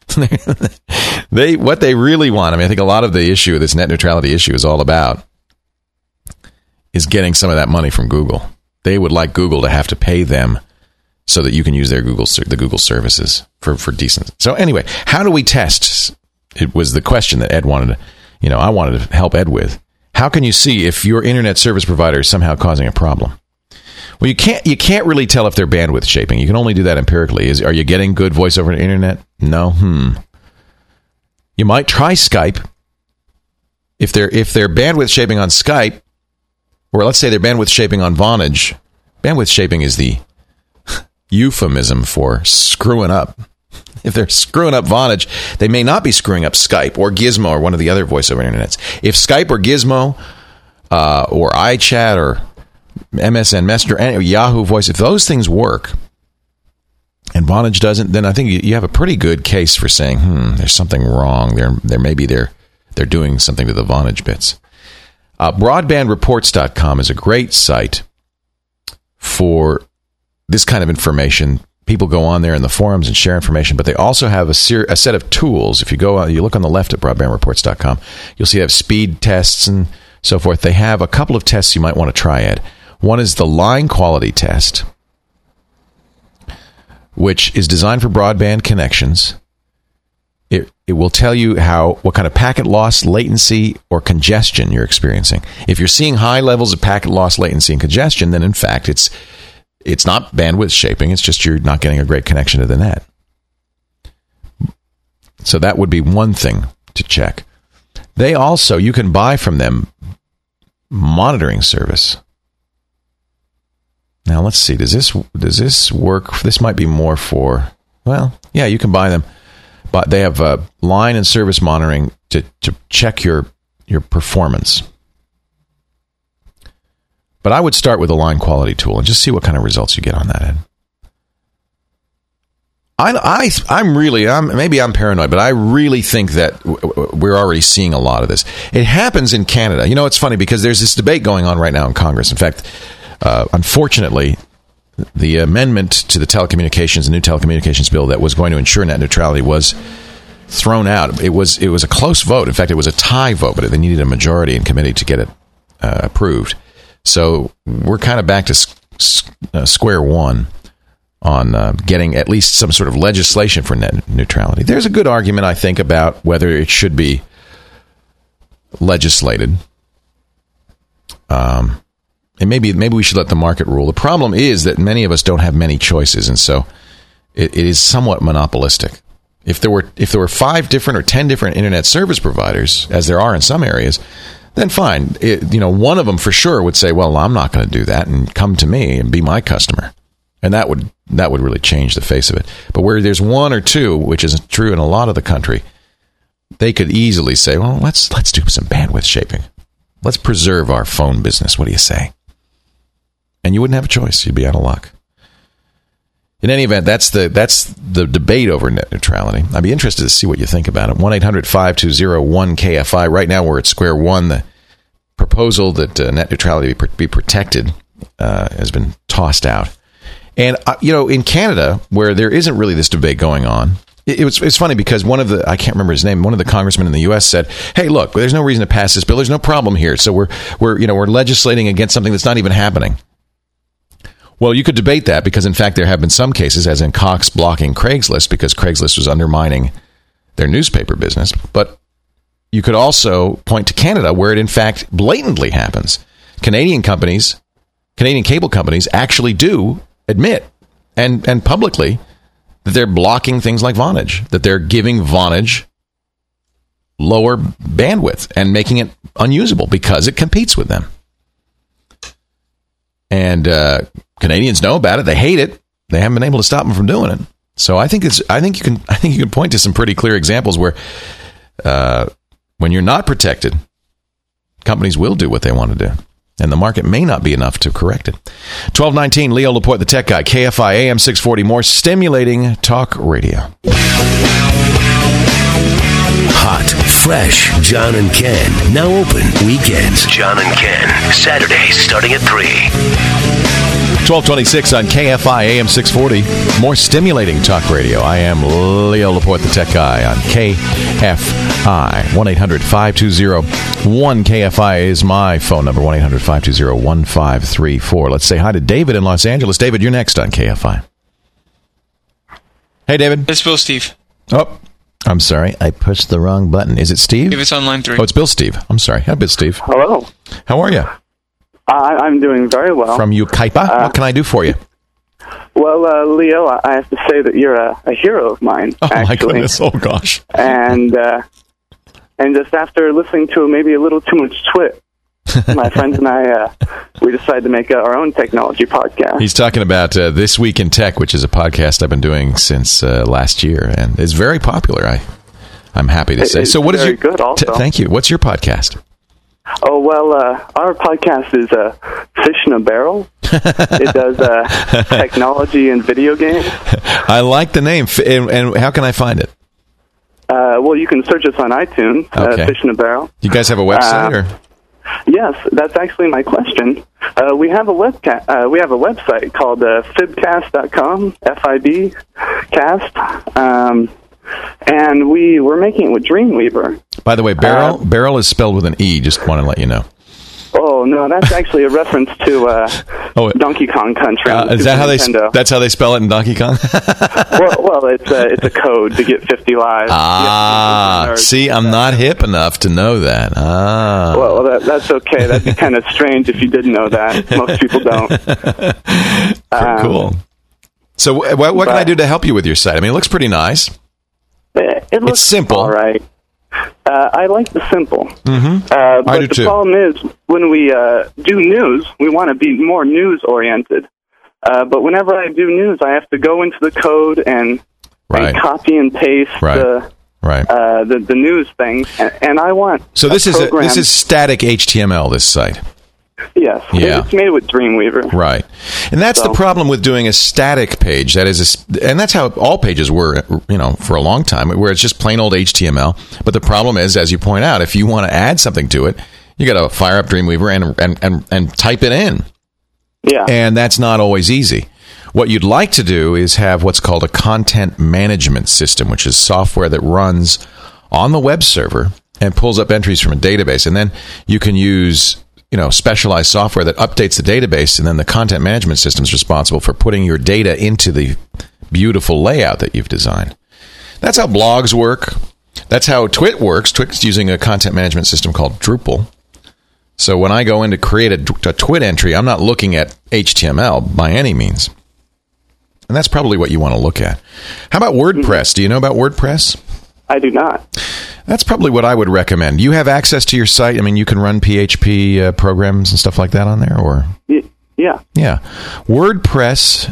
What they really want, I think a lot of the issue, this net neutrality issue, is all about is getting some of that money from Google. They would like Google to have to pay them so that you can use the Google services for decent. So anyway, how do we test? It was the question that Ed wanted to, I wanted to help Ed with. How can you see if your internet service provider is somehow causing a problem? Well, you can't really tell if they're bandwidth shaping. You can only do that empirically. Are you getting good voice over the internet? No. You might try Skype. If they're bandwidth shaping on Skype, or let's say they're bandwidth shaping on Vonage. Bandwidth shaping is the euphemism for screwing up. If they're screwing up Vonage, they may not be screwing up Skype or Gizmo or one of the other voice over internets. If Skype or Gizmo or iChat or MSN Messenger or Yahoo Voice, if those things work and Vonage doesn't, then I think you have a pretty good case for saying, there's something wrong. They're doing something to the Vonage bits. Broadbandreports.com is a great site for this kind of information. People go on there in the forums and share information, but they also have a set of tools. If you look on the left at broadbandreports.com, you'll see they have speed tests and so forth. They have a couple of tests you might want to try, Ed. One is the line quality test, which is designed for broadband connections. It will tell you what kind of packet loss, latency, or congestion you're experiencing. If you're seeing high levels of packet loss, latency, and congestion, then in fact it's not bandwidth shaping. It's just you're not getting a great connection to the net. So that would be one thing to check. You can buy from them monitoring service. Now let's see. Does this work? This might be more for. Well, yeah, you can buy them, but they have line and service monitoring to check your performance. But I would start with a line quality tool and just see what kind of results you get on that end. Maybe I'm paranoid, but I really think that we're already seeing a lot of this. It happens in Canada. It's funny because there's this debate going on right now in Congress. In fact, unfortunately, the amendment to the new telecommunications bill that was going to ensure net neutrality was thrown out. It was a close vote. In fact, it was a tie vote, but they needed a majority in committee to get it approved. So we're kind of back to square one on getting at least some sort of legislation for net neutrality. There's a good argument, I think, about whether it should be legislated. And maybe we should let the market rule. The problem is that many of us don't have many choices, and so it is somewhat monopolistic. If there were 5 different or 10 different internet service providers, as there are in some areas, then fine. One of them for sure would say, well, I'm not going to do that and come to me and be my customer. And that would really change the face of it. But where there's 1 or 2, which is true in a lot of the country, they could easily say, well, let's do some bandwidth shaping. Let's preserve our phone business. What do you say? And you wouldn't have a choice. You'd be out of luck. In any event, that's the debate over net neutrality. I'd be interested to see what you think about it. 1-800-520-1KFI. Right now we're at square one. The proposal that net neutrality be protected has been tossed out. And, in Canada, where there isn't really this debate going on, it's funny because I can't remember his name, one of the congressmen in the U.S. said, hey, look, there's no reason to pass this bill. There's no problem here. So we're legislating against something that's not even happening. Well, you could debate that because, in fact, there have been some cases, as in Cox blocking Craigslist because Craigslist was undermining their newspaper business. But you could also point to Canada where it, in fact, blatantly happens. Canadian cable companies actually do admit and publicly that they're blocking things like Vonage, that they're giving Vonage lower bandwidth and making it unusable because it competes with them. And Canadians know about it. They hate it. They haven't been able to stop them from doing it. So I think you can point to some pretty clear examples where when you're not protected, companies will do what they want to do. And the market may not be enough to correct it. 1219, Leo Laporte, the tech guy, KFI AM 640, more stimulating talk radio.
Hot, fresh, John and Ken. Now open weekends. John and Ken, Saturdays starting at 3.
1226 on KFI AM 640. More stimulating talk radio. I am Leo Laporte, the tech guy on KFI. 1-800-520-1KFI is my phone number. 1-800-520-1534. Let's say hi to David in Los Angeles. David, you're next on KFI. Hey, David.
It's Bill, Steve.
Oh, I'm sorry, I pushed the wrong button. Is it Steve?
If it's on line 3.
Oh, it's Bill Steve. I'm sorry. Hi, Bill Steve.
Hello.
How are you?
I'm doing very well.
From Yucaipa? What can I do for you?
Well, Leo, I have to say that you're a hero of mine, actually.
My goodness. Oh, gosh.
And just after listening to maybe a little too much twit, my friends and I, we decided to make our own technology podcast.
He's talking about This Week in Tech, which is a podcast I've been doing since last year, and it's very popular, I'm happy to say. So what is your...
good also.
Thank you. What's your podcast?
Oh, well, our podcast is Fish in a Barrel. It does technology and video games.
I like the name. And how can I find it?
Well, you can search us on iTunes,
okay.
Fish in a Barrel.
You guys have a website? Or?
Yes, that's actually my question. We have a website called fibcast.com, FIB cast, and we're making it with Dreamweaver.
By the way, barrel is spelled with an E. Just want to let you know.
Oh no, that's actually a reference to Donkey Kong Country.
Is that how
Nintendo.
That's how they spell it in Donkey Kong?
well, it's a code to get 50 lives.
See, I'm not hip enough to know that.
Well, that's okay. That'd be kind of strange if you didn't know that. Most people don't.
Cool. So, what can I do to help you with your site? I mean, it looks pretty nice.
It's
simple.
All right. I like the simple.
Mm-hmm.
But the problem is, when we do news, we want to be more news-oriented. But whenever I do news, I have to go into the code and copy and paste the news things. And I want
this is static HTML, this site.
Yes. Yeah. It's made with Dreamweaver.
Right. And that's the problem with doing a static page. That is, and that's how all pages were, for a long time, where it's just plain old HTML. But the problem is, as you point out, if you want to add something to it, you got to fire up Dreamweaver and type it in.
Yeah.
And that's not always easy. What you'd like to do is have what's called a content management system, which is software that runs on the web server and pulls up entries from a database. And then you can use specialized software that updates the database, and then the content management system is responsible for putting your data into the beautiful layout that you've designed. That's how blogs work. That's how Twit works. Twit's using a content management system called Drupal. So when I go in to create a Twit entry, I'm not looking at HTML by any means. And that's probably what you want to look at. How about WordPress? Do you know about WordPress?
I do not.
That's probably what I would recommend. You have access to your site? I mean, you can run PHP programs and stuff like that on there? Or
Yeah.
Yeah. WordPress,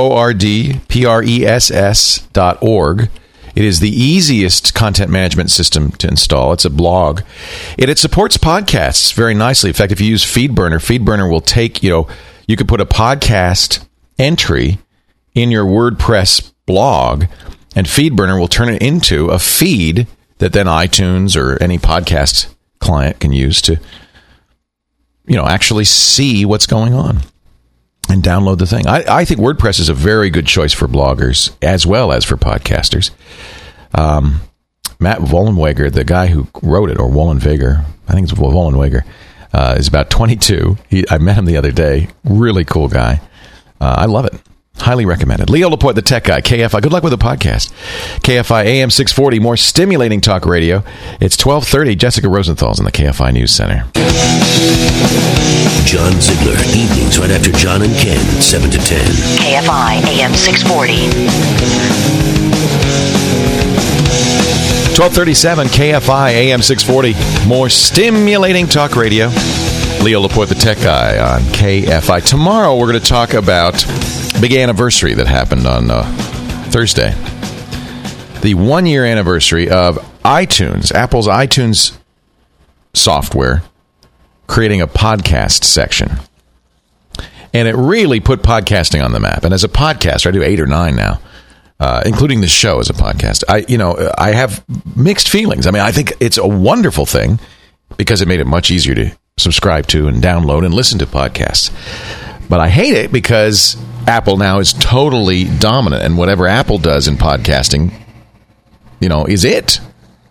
WordPress.org. It is the easiest content management system to install. It's a blog. It supports podcasts very nicely. In fact, if you use FeedBurner will take, you could put a podcast entry in your WordPress blog, and FeedBurner will turn it into a feed that then iTunes or any podcast client can use to, actually see what's going on and download the thing. I think WordPress is a very good choice for bloggers as well as for podcasters. Matt Wollenweger, the guy who wrote it, or Wollenweger, I think it's Wollenweger, is about 22. I met him the other day. Really cool guy. I love it. Highly recommended. Leo Laporte, the tech guy, KFI. Good luck with the podcast. KFI AM 640, more stimulating talk radio. It's 12:30. Jessica Rosenthal's in the KFI News Center.
John Ziegler, evenings right after John and Ken, 7 to 10.
KFI AM 640.
1237 KFI AM 640. More stimulating talk radio. Leo Laporte, the tech guy on KFI. Tomorrow we're going to talk about big anniversary that happened on Thursday. The 1-year anniversary of iTunes, Apple's iTunes software, creating a podcast section. And it really put podcasting on the map. And as a podcaster, I do 8 or 9 now, including the show as a podcast. I have mixed feelings. I mean, I think it's a wonderful thing because it made it much easier to subscribe to and download and listen to podcasts. But I hate it because Apple now is totally dominant, and whatever Apple does in podcasting, is it.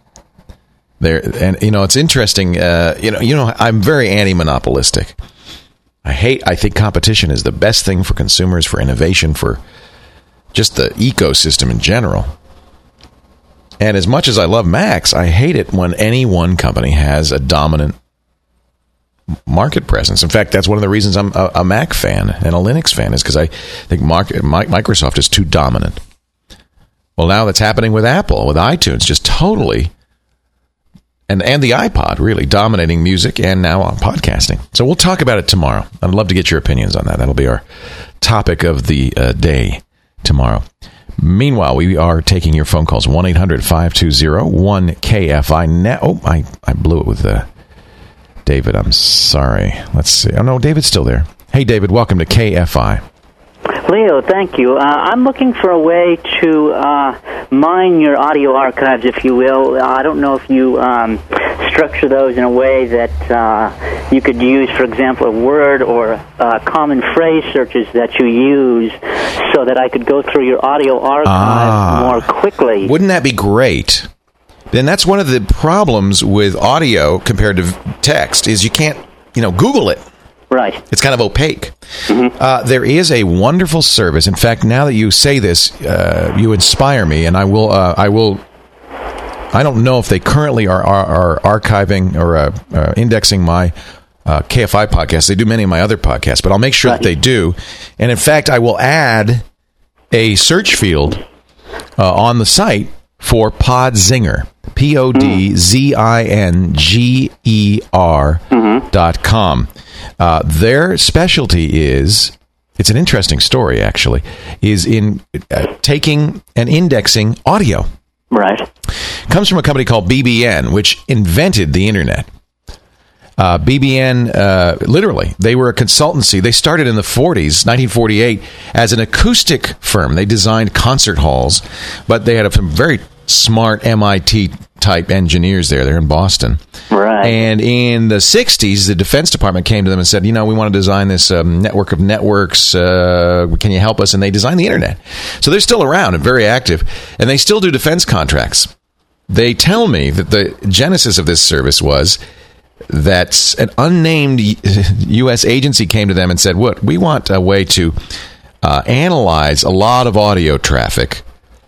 It's interesting. I'm very anti-monopolistic. I think competition is the best thing for consumers, for innovation, for just the ecosystem in general. And as much as I love Macs, I hate it when any one company has a dominant market presence. In fact, that's one of the reasons I'm a Mac fan and a Linux fan, is because I think Microsoft is too dominant. Well, now that's happening with Apple, with iTunes, just totally, and the iPod really dominating music and now on podcasting. So we'll talk about it tomorrow. I'd love to get your opinions on that. That'll be our topic of the day tomorrow. Meanwhile, we are taking your phone calls, 1-800-520-1KFI. I blew it with David. I'm sorry. Let's see. Oh, no, David's still there. Hey, David, welcome to KFI.
Leo, thank you. I'm looking for a way to mine your audio archives, if you will. I don't know if you structure those in a way that you could use, for example, a word or common phrase searches that you use so that I could go through your audio archive more quickly.
Wouldn't that be great? Then that's one of the problems with audio compared to text, is you can't, Google it.
Right.
It's kind of opaque. Mm-hmm. There is a wonderful service. In fact, now that you say this, you inspire me, and I will. I don't know if they currently are archiving or indexing my KFI podcast. They do many of my other podcasts, but I'll make sure that they do. And in fact, I will add a search field on the site for Podzinger. PODZINGER.com. Their specialty is, it's an interesting story actually, is in taking and indexing audio.
Right.
Comes from a company called BBN, which invented the internet. BBN, literally, they were a consultancy. They started in the 40s, 1948, as an acoustic firm. They designed concert halls, but they had some very smart MIT-type engineers there. They're in Boston.
Right.
And in the 60s, the Defense Department came to them and said, we want to design this network of networks. Can you help us? And they designed the internet. So they're still around and very active, and they still do defense contracts. They tell me that the genesis of this service was that an unnamed U.S. agency came to them and said, "What, we want a way to analyze a lot of audio traffic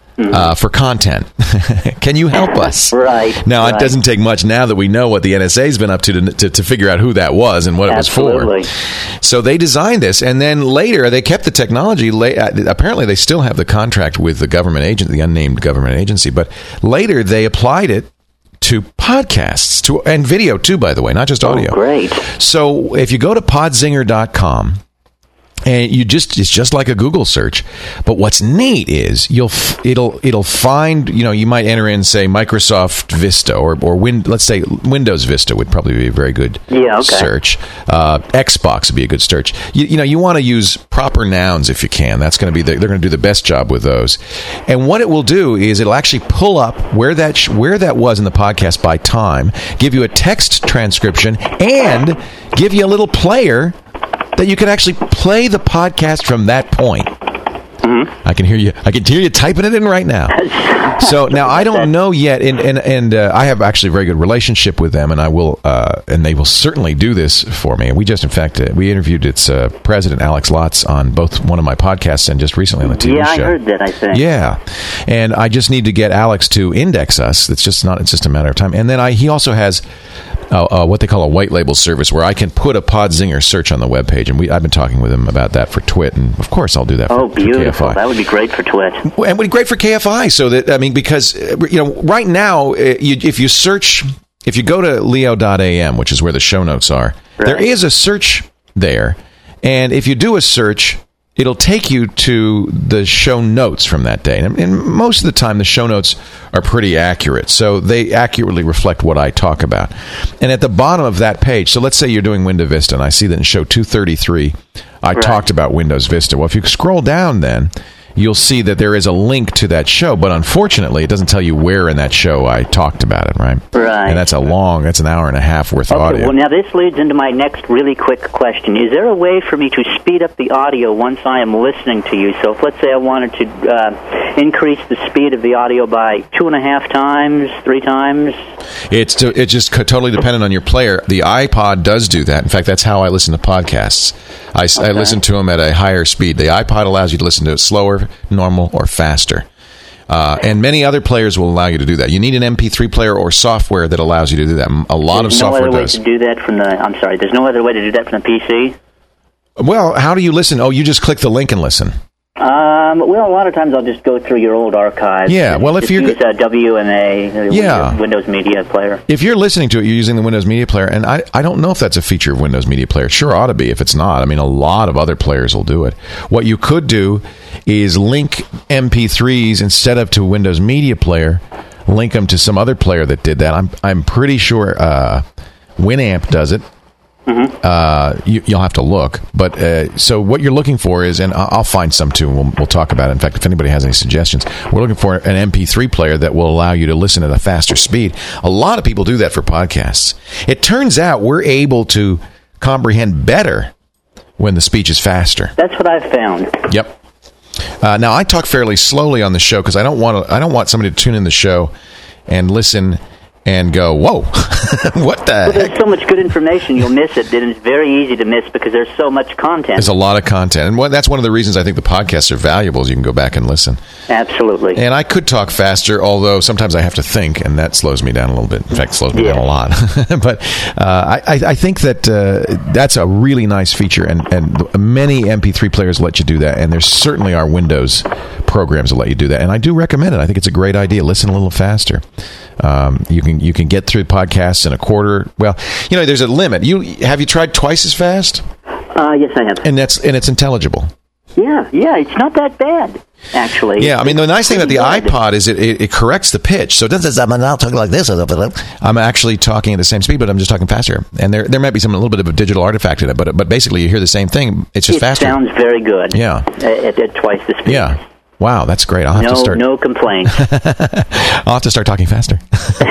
for content. Can you help us?"
Right.
Now, it doesn't take much now that we know what the NSA's been up to figure out who that was and what it was for. So they designed this, and then later they kept the technology. Apparently, they still have the contract with the government agent, the unnamed government agency, but later they applied it to podcasts and video too, by the way, not just audio.
Oh, great.
So if you go to podzinger.com, and it's just like a Google search, but what's neat is it'll find, you might enter in, say, Microsoft Vista or let's say Windows Vista would probably be a very good search. Xbox would be a good search. You want to use proper nouns if you can. That's going to be they're going to do the best job with those. And what it will do is it'll actually pull up where that was in the podcast by time, give you a text transcription, and give you a little player that you can actually play the podcast from that point. Mm-hmm. I can hear you typing it in right now. So now I don't know yet, and I have actually a very good relationship with them, and I will, and they will certainly do this for me. And we just, in fact, we interviewed its president, Alex Lotz, on both one of my podcasts and just recently on the TV show.
Yeah, I heard that, I think.
Yeah, and I just need to get Alex to index us. It's just a matter of time. And then he also has what they call a white label service, where I can put a Podzinger search on the webpage, and I've been talking with him about that for Twit, and of course I'll do that for
beautiful.
KFI.
That would be great for Twit.
And would be great for KFI, so that, because, right now, if you go to leo.am, which is where the show notes are, there is a search there, and if you do a search, it'll take you to the show notes from that day. And most of the time, the show notes are pretty accurate. So they accurately reflect what I talk about. And at the bottom of that page, so let's say you're doing Windows Vista, and I see that in show 233, I talked about Windows Vista. Well, if you scroll down then, you'll see that there is a link to that show, but unfortunately, it doesn't tell you where in that show I talked about it, right?
Right.
And that's an hour and a half worth of audio.
Well, now this leads into my next really quick question. Is there a way for me to speed up the audio once I am listening to you? So if, let's say, I wanted to increase the speed of the audio by 2.5 times, 3 times?
It's just totally dependent on your player. The iPod does do that. In fact, that's how I listen to podcasts. I listen to them at a higher speed. The iPod allows you to listen to it slower, normal, or faster. And many other players will allow you to do that. You need an MP3 player or software that allows you to do that. A lot of software does.
There's no other way to do that from the... I'm sorry, there's no other way to do that from the PC?
Well, how do you listen? Oh, you just click the link and listen.
Well, a lot of times I'll just go through your old archives.
Yeah, well, if you
use WMA, Windows Media Player.
If you're listening to it, you're using the Windows Media Player, and I don't know if that's a feature of Windows Media Player. It sure ought to be. If it's not, I mean, a lot of other players will do it. What you could do is link MP3s instead of to Windows Media Player, link them to some other player that did that. I'm pretty sure Winamp does it. You'll have to look, but so what you're looking for is, and I'll find some too. We'll talk about it. In fact, if anybody has any suggestions, we're looking for an MP3 player that will allow you to listen at a faster speed. A lot of people do that for podcasts. It turns out we're able to comprehend better when the speech is faster.
That's what I've found.
Yep. Now I talk fairly slowly on the show because I don't want somebody to tune in the show and listen and go, whoa, what the heck?
There's so much good information, you'll miss it. And it's very easy to miss because there's so much content.
There's a lot of content. And that's one of the reasons I think the podcasts are valuable is you can go back and listen.
Absolutely.
And I could talk faster, although sometimes I have to think, and that slows me down a little bit. In fact, it slows me down a lot. But I think that that's a really nice feature, and many MP3 players let you do that, and there certainly are Windows programs that let you do that. And I do recommend it. I think it's a great idea. Listen a little faster. You can get through podcasts in a quarter. Well, there's a limit. Have you tried twice as fast?
Yes, I have.
And it's intelligible.
Yeah, it's not that bad, actually.
Yeah, I mean, the nice thing about the iPod is it corrects the pitch. So it doesn't say, I'm now talking like this. I'm actually talking at the same speed, but I'm just talking faster. And there might be a little bit of a digital artifact in it, but basically you hear the same thing. It's just faster.
It sounds very good.
Yeah.
At twice the speed.
Yeah. Wow, that's great. I'll have to start.
No complaints.
I'll have to start talking faster.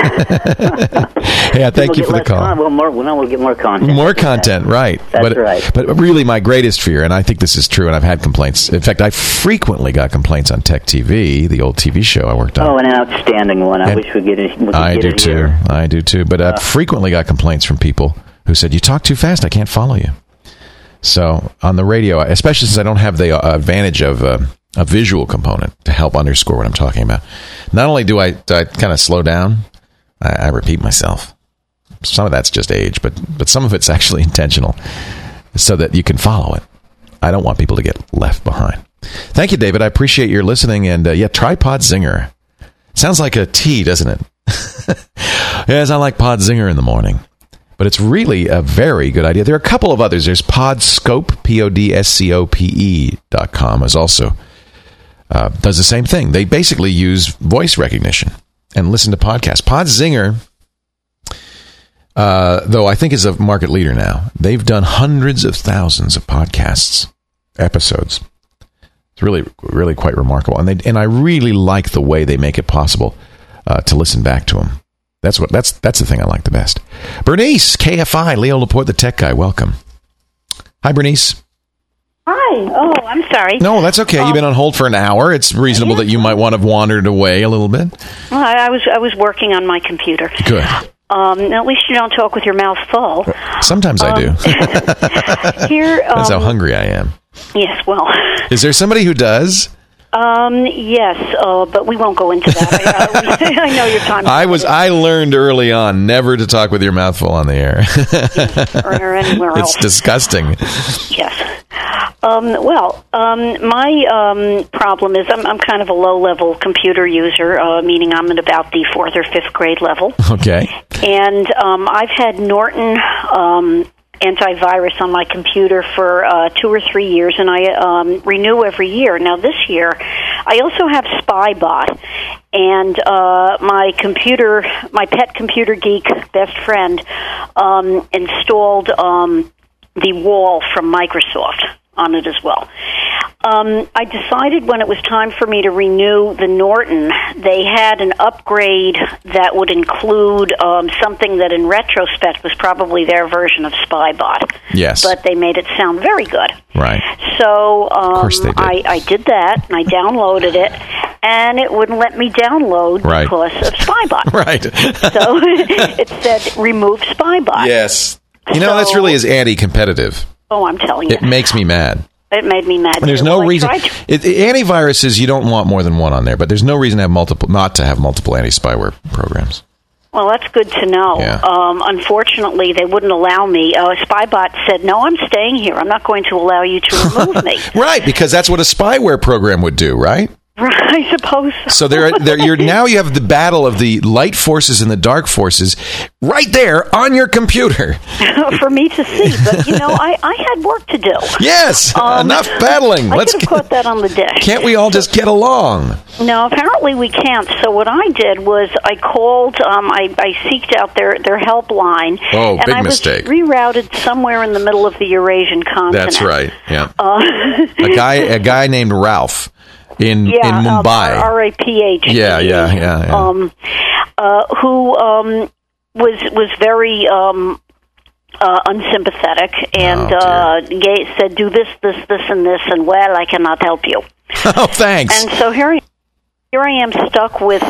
Yeah, thank you for the call.
We'll get more content.
More content, right.
That's right.
But really, my greatest fear, and I think this is true, and I've had complaints. In fact, I frequently got complaints on Tech TV, the old TV show I worked on.
Oh, an outstanding one. I wish we could get it.
I do too. But I frequently got complaints from people who said, you talk too fast, I can't follow you. So on the radio, especially since I don't have the advantage of a visual component to help underscore what I'm talking about. Not only do I kind of slow down, I repeat myself. Some of that's just age, but some of it's actually intentional so that you can follow it. I don't want people to get left behind. Thank you, David. I appreciate your listening. And Tripod Zinger. Sounds like a tea, doesn't it? Yes, I like Pod Zinger in the morning. But it's really a very good idea. There are a couple of others. There's Podscope, PODSCOPE.com is also does the same thing. They basically use voice recognition and listen to podcasts. Podzinger, though I think is a market leader now. They've done hundreds of thousands of podcasts, episodes. It's really, really quite remarkable. And I really like the way they make it possible to listen back to them. That's the thing I like the best. Bernice, KFI, Leo Laporte, the tech guy. Welcome. Hi, Bernice.
Hi. Oh, I'm sorry.
No, that's okay. You've been on hold for an hour. It's reasonable that you might want to have wandered away a little bit.
Well, I was working on my computer.
Good.
At least you don't talk with your mouth full.
Sometimes I do. That's how hungry I am.
Yes, well.
Is there somebody who does?
Yes, but we won't go into that. I know your time.
I learned early on never to talk with your mouth full on the air.
Yes, or anywhere else.
It's disgusting.
Yes. My problem is I'm kind of a low-level computer user, meaning I'm at about the 4th or 5th grade level.
Okay.
And I've had Norton antivirus on my computer for 2 or 3 years, and I renew every year. Now, this year, I also have Spybot, and my pet computer geek best friend installed the Wall from Microsoft on it as well. I decided when it was time for me to renew the Norton, they had an upgrade that would include something that in retrospect was probably their version of Spybot.
Yes.
But they made it sound very good.
Right.
So
of course they did.
I did that, and I downloaded it, and it wouldn't let me download because of Spybot.
Right.
So it said, remove Spybot.
Yes. This really is anti-competitive.
Oh, I'm telling you.
It makes me mad.
It made me mad.
There's no reason. Antiviruses, you don't want more than one on there, but there's no reason to have not to have multiple anti-spyware programs.
Well, that's good to know.
Yeah.
Unfortunately, they wouldn't allow me. Spybot said, no, I'm staying here. I'm not going to allow you to remove me.
Right, because that's what a spyware program would do, right?
I suppose so.
So now you have the battle of the light forces and the dark forces right there on your computer.
For me to see. But, I had work to do.
Yes, enough battling.
I could have put that on the dish.
Can't we all just get along?
No, apparently we can't. So what I did was I called, I seeked out their helpline.
Oh, big
and I
mistake.
was rerouted somewhere in the middle of the Eurasian continent.
That's right, yeah. A guy named Ralph. In Mumbai,
RAPH.
Yeah.
Who was very unsympathetic and said, "Do this, and this," and well, I cannot help you.
Oh, thanks.
And so here I am stuck with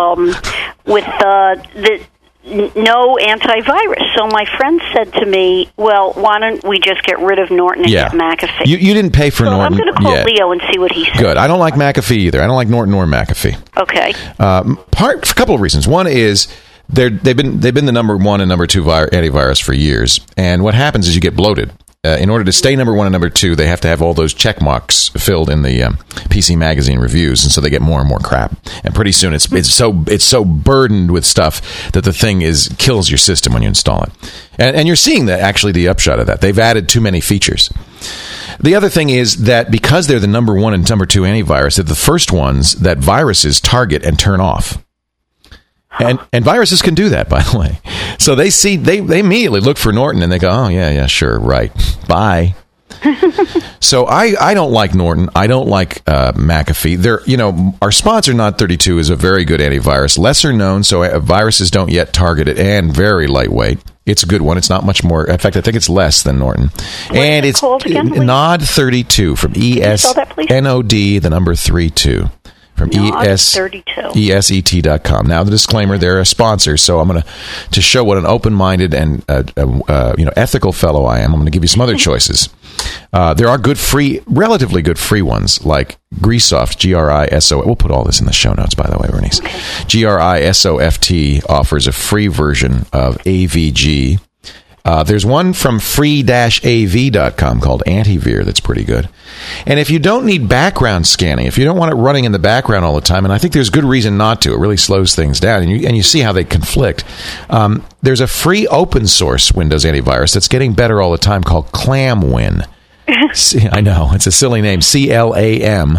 the no antivirus. So my friend said to me, well, why don't we just get rid of Norton and get McAfee?
You didn't pay for Norton.
I'm going to call Leo and see what he says.
Good. I don't like McAfee either. I don't like Norton or McAfee.
Okay.
For a couple of reasons. One is they've been the number one and number two antivirus for years. And what happens is you get bloated. In order to stay number one and number two, they have to have all those check marks filled in the PC Magazine reviews, and so they get more and more crap. And pretty soon, it's so burdened with stuff that the thing kills your system when you install it. And you're seeing the upshot of that. They've added too many features. The other thing is that because they're the number one and number two antivirus, they're the first ones that viruses target and turn off. And viruses can do that, by the way. So they immediately look for Norton and they go, oh, yeah, sure, right. Bye. So I don't like Norton. I don't like McAfee. Our sponsor, Nod32, is a very good antivirus. Lesser known, so viruses don't yet target it, and very lightweight. It's a good one. It's not much more. In fact, I think it's less than Norton.
And it's called again,
Nod32 from ESNOD, the number 32. From ESET.com. Now, the disclaimer, they're a sponsor, so I'm going to show what an open-minded and ethical fellow I am. I'm going to give you some other choices. There are relatively good free ones, like Grisoft, Grisoft. We'll put all this in the show notes, by the way, Bernice. Okay. Grisoft offers a free version of AVG. There's one from free-av.com called Antivir that's pretty good. And if you don't need background scanning, if you don't want it running in the background all the time, and I think there's good reason not to, it really slows things down, and you see how they conflict. There's a free open source Windows antivirus that's getting better all the time called ClamWin. I know, it's a silly name. ClamWin.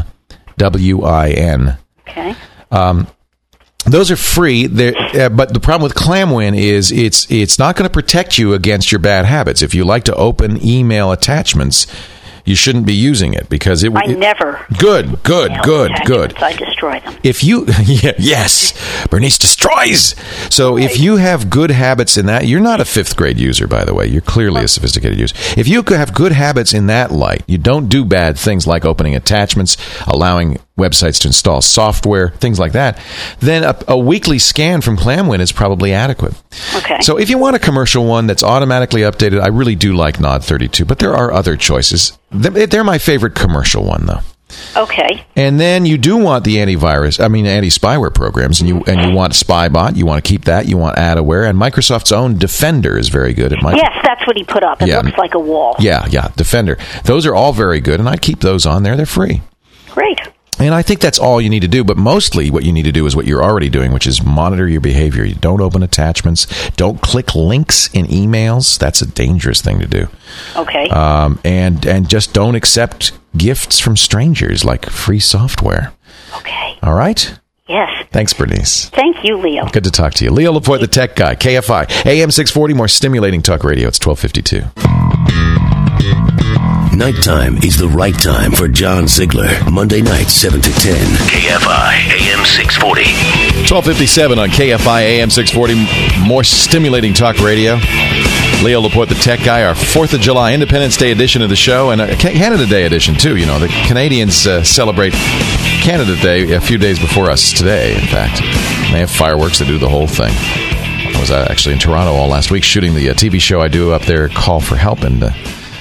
Okay.
Those are free, but the problem with ClamWin is it's not going to protect you against your bad habits. If you like to open email attachments, you shouldn't be using it because it.
I never.
Good.
I destroy them.
If you, yes, Bernice destroys. So if you have good habits in that, you're not a fifth grade user, by the way. You're clearly a sophisticated user. If you have good habits in that light, you don't do bad things like opening attachments, allowing websites to install software, things like that, then a weekly scan from ClamWin is probably adequate.
Okay.
So if you want a commercial one that's automatically updated, I really do like Nod32, but there are other choices. They're my favorite commercial one, though.
Okay.
And then you do want the anti-spyware programs, and you want Spybot. You want to keep that. You want Adaware, and Microsoft's own Defender is very good.
Yes, that's what he put up. It looks like a wall.
Yeah, Defender. Those are all very good, and I'd keep those on there. They're free.
Great.
And I think that's all you need to do, but mostly what you need to do is what you're already doing, which is monitor your behavior. You don't open attachments. Don't click links in emails. That's a dangerous thing to do.
Okay.
And just don't accept gifts from strangers like free software.
Okay.
All right?
Yes.
Thanks, Bernice.
Thank you, Leo.
Good to talk to you. Leo Laporte, the tech guy, KFI, AM 640, more stimulating talk radio. It's 1252.
Nighttime is the right time for John Ziegler. Monday night, 7 to 10. KFI, AM 640.
1257 on KFI, AM 640. More stimulating talk radio. Leo Laporte, the tech guy. Our 4th of July Independence Day edition of the show. And a Canada Day edition, too. You know, the Canadians celebrate Canada Day a few days before us today, in fact. They have fireworks that do the whole thing. I was actually in Toronto all last week shooting the TV show I do up there, Call for Help, and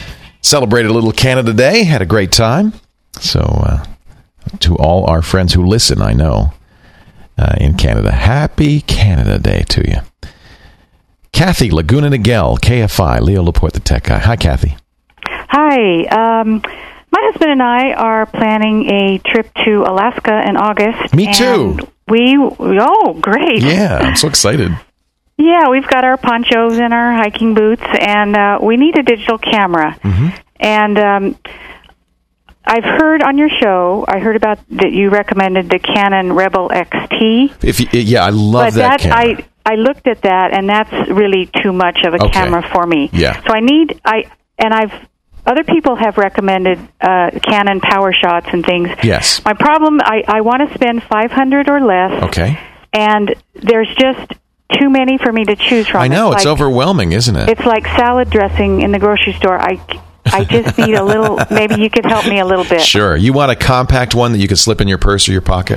Celebrated a little Canada Day. Had a great time. So, to all our friends who listen, I know, in Canada, happy Canada Day to you. Kathy, Laguna Niguel, KFI, Leo Laporte, the tech guy. Hi, Kathy.
Hi. My husband and I are planning a trip to Alaska in August.
Me too.
Oh, great.
Yeah, I'm so excited.
Yeah, we've got our ponchos and our hiking boots, and we need a digital camera.
Mm-hmm.
And I've heard on your show, I heard about that you recommended the Canon Rebel XT.
I love that camera.
I looked at that, and that's really too much of a camera for me.
Yeah.
So other people have recommended Canon PowerShots and things.
Yes.
My problem, I want to spend $500 or less.
Okay.
And there's just too many for me to choose from.
I know, it's overwhelming, isn't it?
It's like salad dressing in the grocery store. I just need a little, maybe you could help me a little bit.
Sure. You want a compact one that you can slip in your purse or your pocket?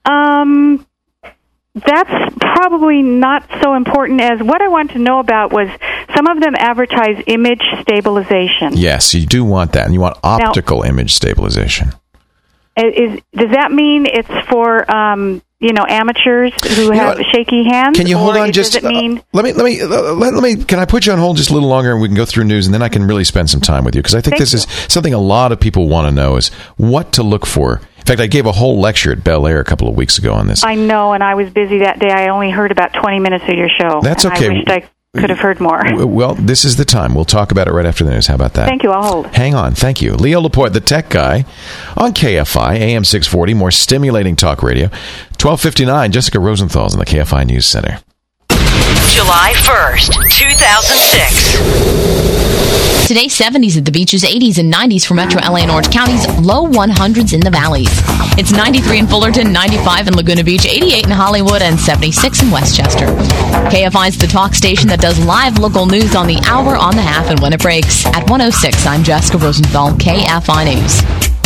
That's probably not so important as what I want to know about was some of them advertise image stabilization.
Yes, you do want that, and you want optical image stabilization.
Does that mean it's for amateurs who have shaky hands?
Can you hold on
just? Does it mean?
Let me. Can I put you on hold just a little longer, and we can go through news, and then I can really spend some time with you because I think this is something a lot of people want to know: is what to look for. In fact, I gave a whole lecture at Bel Air a couple of weeks ago on this.
I know, and I was busy that day. I only heard about 20 minutes of your show.
That's okay.
I wished I could have heard more.
Well, this is the time. We'll talk about it right after the news. How about that?
Thank you. I'll hold.
Hang on. Thank you. Leo Laporte, the tech guy, on KFI, AM 640, more stimulating talk radio. 12:59, Jessica Rosenthal's in the KFI News Center.
July 1st, 2006.
Today, 70s at the beaches, 80s and 90s for Metro LA and Orange counties, low 100s in the valleys. It's 93 in Fullerton, 95 in Laguna Beach, 88 in Hollywood, and 76 in Westchester. KFI is the talk station that does live local news on the hour, on the half, and when it breaks. At 1:06, I'm Jessica Rosenthal, KFI News.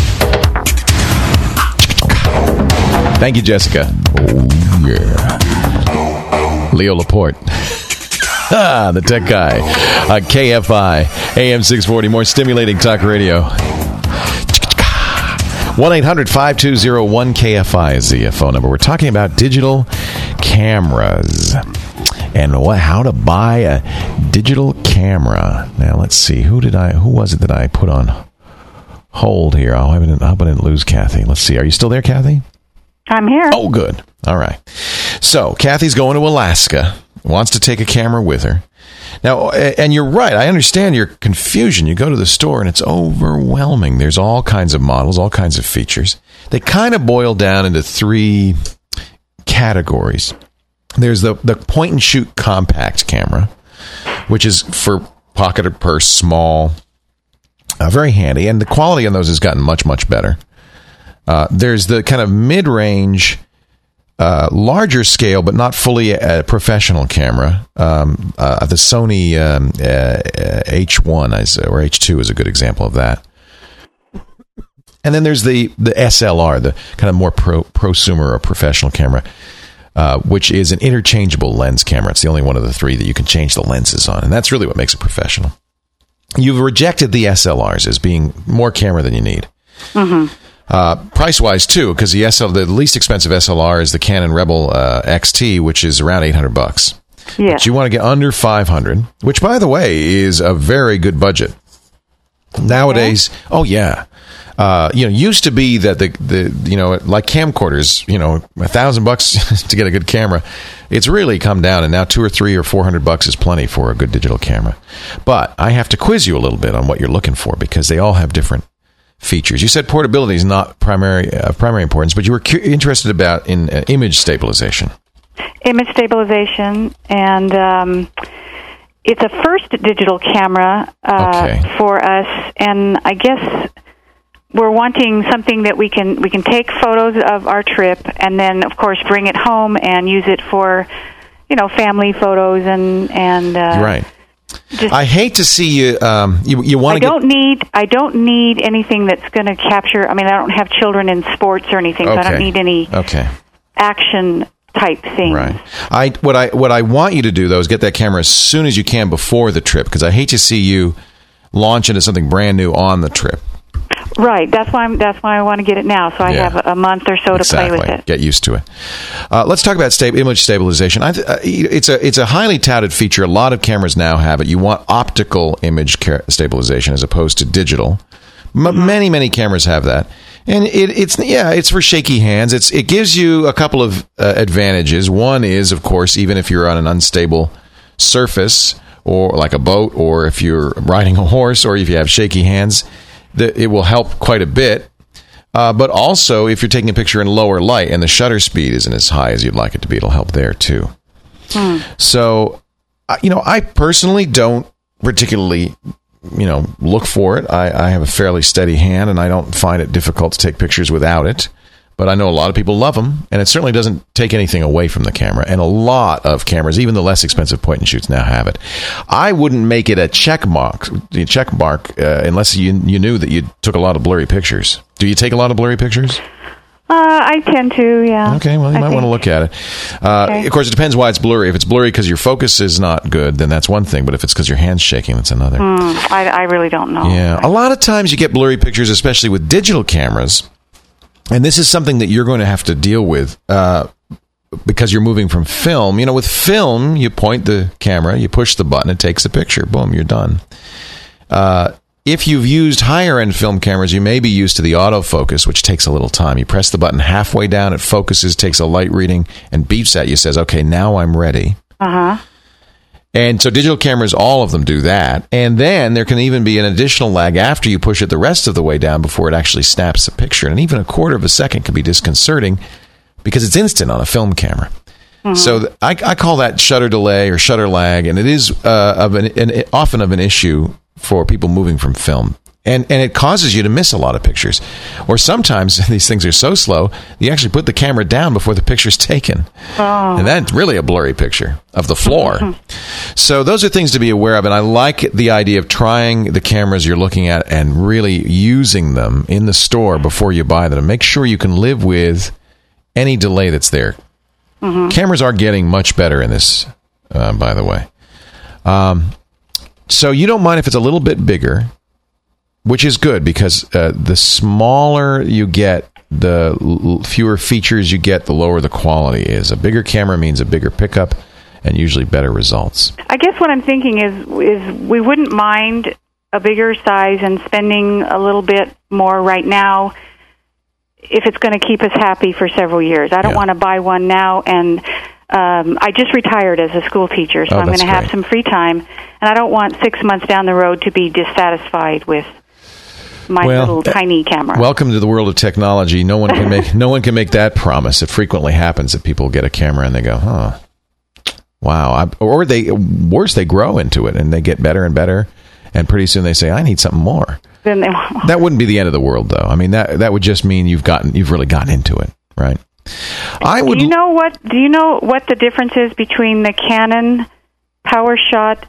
Thank you, Jessica. Oh, yeah. Leo Laporte. The tech guy. KFI, AM 640, more stimulating talk radio. 1-800-5201-KFI is the phone number. We're talking about digital cameras and how to buy a digital camera. Now, let's see. Who was it that I put on hold here? I hope I didn't lose Kathy. Let's see. Are you still there, Kathy?
I'm here.
Oh, good. All right. So, Kathy's going to Alaska, wants to take a camera with her. Now, and you're right. I understand your confusion. You go to the store and it's overwhelming. There's all kinds of models, all kinds of features. They kind of boil down into three categories. There's the point and shoot compact camera, which is for pocket or purse, small, very handy. And the quality on those has gotten much, much better. There's the kind of mid-range, larger scale, but not fully a professional camera. The Sony H1 or H2 is a good example of that. And then there's the SLR, the kind of more prosumer or professional camera, which is an interchangeable lens camera. It's the only one of the three that you can change the lenses on, and that's really what makes it professional. You've rejected the SLRs as being more camera than you need.
Mm-hmm.
Price-wise, too, because the least expensive SLR is the Canon Rebel XT, which is around $800.
Yeah.
But you want to get under $500, which, by the way, is a very good budget. Nowadays, used to be that the like camcorders, $1,000 to get a good camera. It's really come down, and now $200 or $300 or $400 is plenty for a good digital camera. But I have to quiz you a little bit on what you're looking for because they all have different features. You said portability is not primary importance, but you were interested about in image stabilization.
Image stabilization, and it's a first digital camera for us, and I guess we're wanting something that we can take photos of our trip, and then of course bring it home and use it for, family photos and
right. I hate to see you. You want to.
I don't need anything that's going to capture. I mean, I don't have children in sports or anything, so I don't need any action type things.
Right. What I want you to do though is get that camera as soon as you can before the trip, because I hate to see you launch into something brand new on the trip.
Right. That's why I want to get it now, so I have a month or so to play with it.
Get used to it. Let's talk about image stabilization. It's a highly touted feature. A lot of cameras now have it. You want optical image stabilization as opposed to digital. Many cameras have that, and it's for shaky hands. It gives you a couple of advantages. One is, of course, even if you're on an unstable surface, or like a boat, or if you're riding a horse, or if you have shaky hands, it will help quite a bit. But also, if you're taking a picture in lower light and the shutter speed isn't as high as you'd like it to be, it'll help there too. So, I personally don't particularly, look for it. I have a fairly steady hand, and I don't find it difficult to take pictures without it. But I know a lot of people love them, and it certainly doesn't take anything away from the camera. And a lot of cameras, even the less expensive point-and-shoots, now have it. I wouldn't make it a check mark unless you knew that you took a lot of blurry pictures. Do you take a lot of blurry pictures?
I tend to, yeah.
Okay, well, you might want to look at it. Of course, it depends why it's blurry. If it's blurry because your focus is not good, then that's one thing. But if it's because your hand's shaking, that's another.
I really don't know.
Yeah, a lot of times you get blurry pictures, especially with digital cameras. And this is something that you're going to have to deal with because you're moving from film. With film, you point the camera, you push the button, it takes a picture. Boom, you're done. If you've used higher-end film cameras, you may be used to the autofocus, which takes a little time. You press the button halfway down, it focuses, takes a light reading, and beeps at you, says, okay, now I'm ready. And so digital cameras, all of them do that. And then there can even be an additional lag after you push it the rest of the way down before it actually snaps a picture. And even a quarter of a second can be disconcerting because it's instant on a film camera. So I call that shutter delay or shutter lag, and it is often of an issue for people moving from film. And it causes you to miss a lot of pictures. Or sometimes these things are so slow, you actually put the camera down before the picture's taken. And that's really a blurry picture of the floor. So those are things to be aware of. And I like the idea of trying the cameras you're looking at and really using them in the store before you buy them. And make sure you can live with any delay that's there. Cameras are getting much better in this, by the way. So you don't mind if it's a little bit bigger, which is good because the smaller you get, the fewer features you get, the lower the quality is. A bigger camera means a bigger pickup and usually better results.
I guess what I'm thinking is we wouldn't mind a bigger size and spending a little bit more right now if it's going to keep us happy for several years. I don't want to buy one now, and I just retired as a school teacher, so I'm going to have some free time, and I don't want 6 months down the road to be dissatisfied with my little tiny camera.
Welcome to the world of technology. No one can make that promise. It frequently happens that people get a camera and they go, "Oh, wow!" Or they grow into it and they get better and better, and pretty soon they say, "I need something more."
Then they want more.
That wouldn't be the end of the world, though. I mean, that would just mean you've really gotten into it, right?
Do you know what the difference is between the Canon PowerShot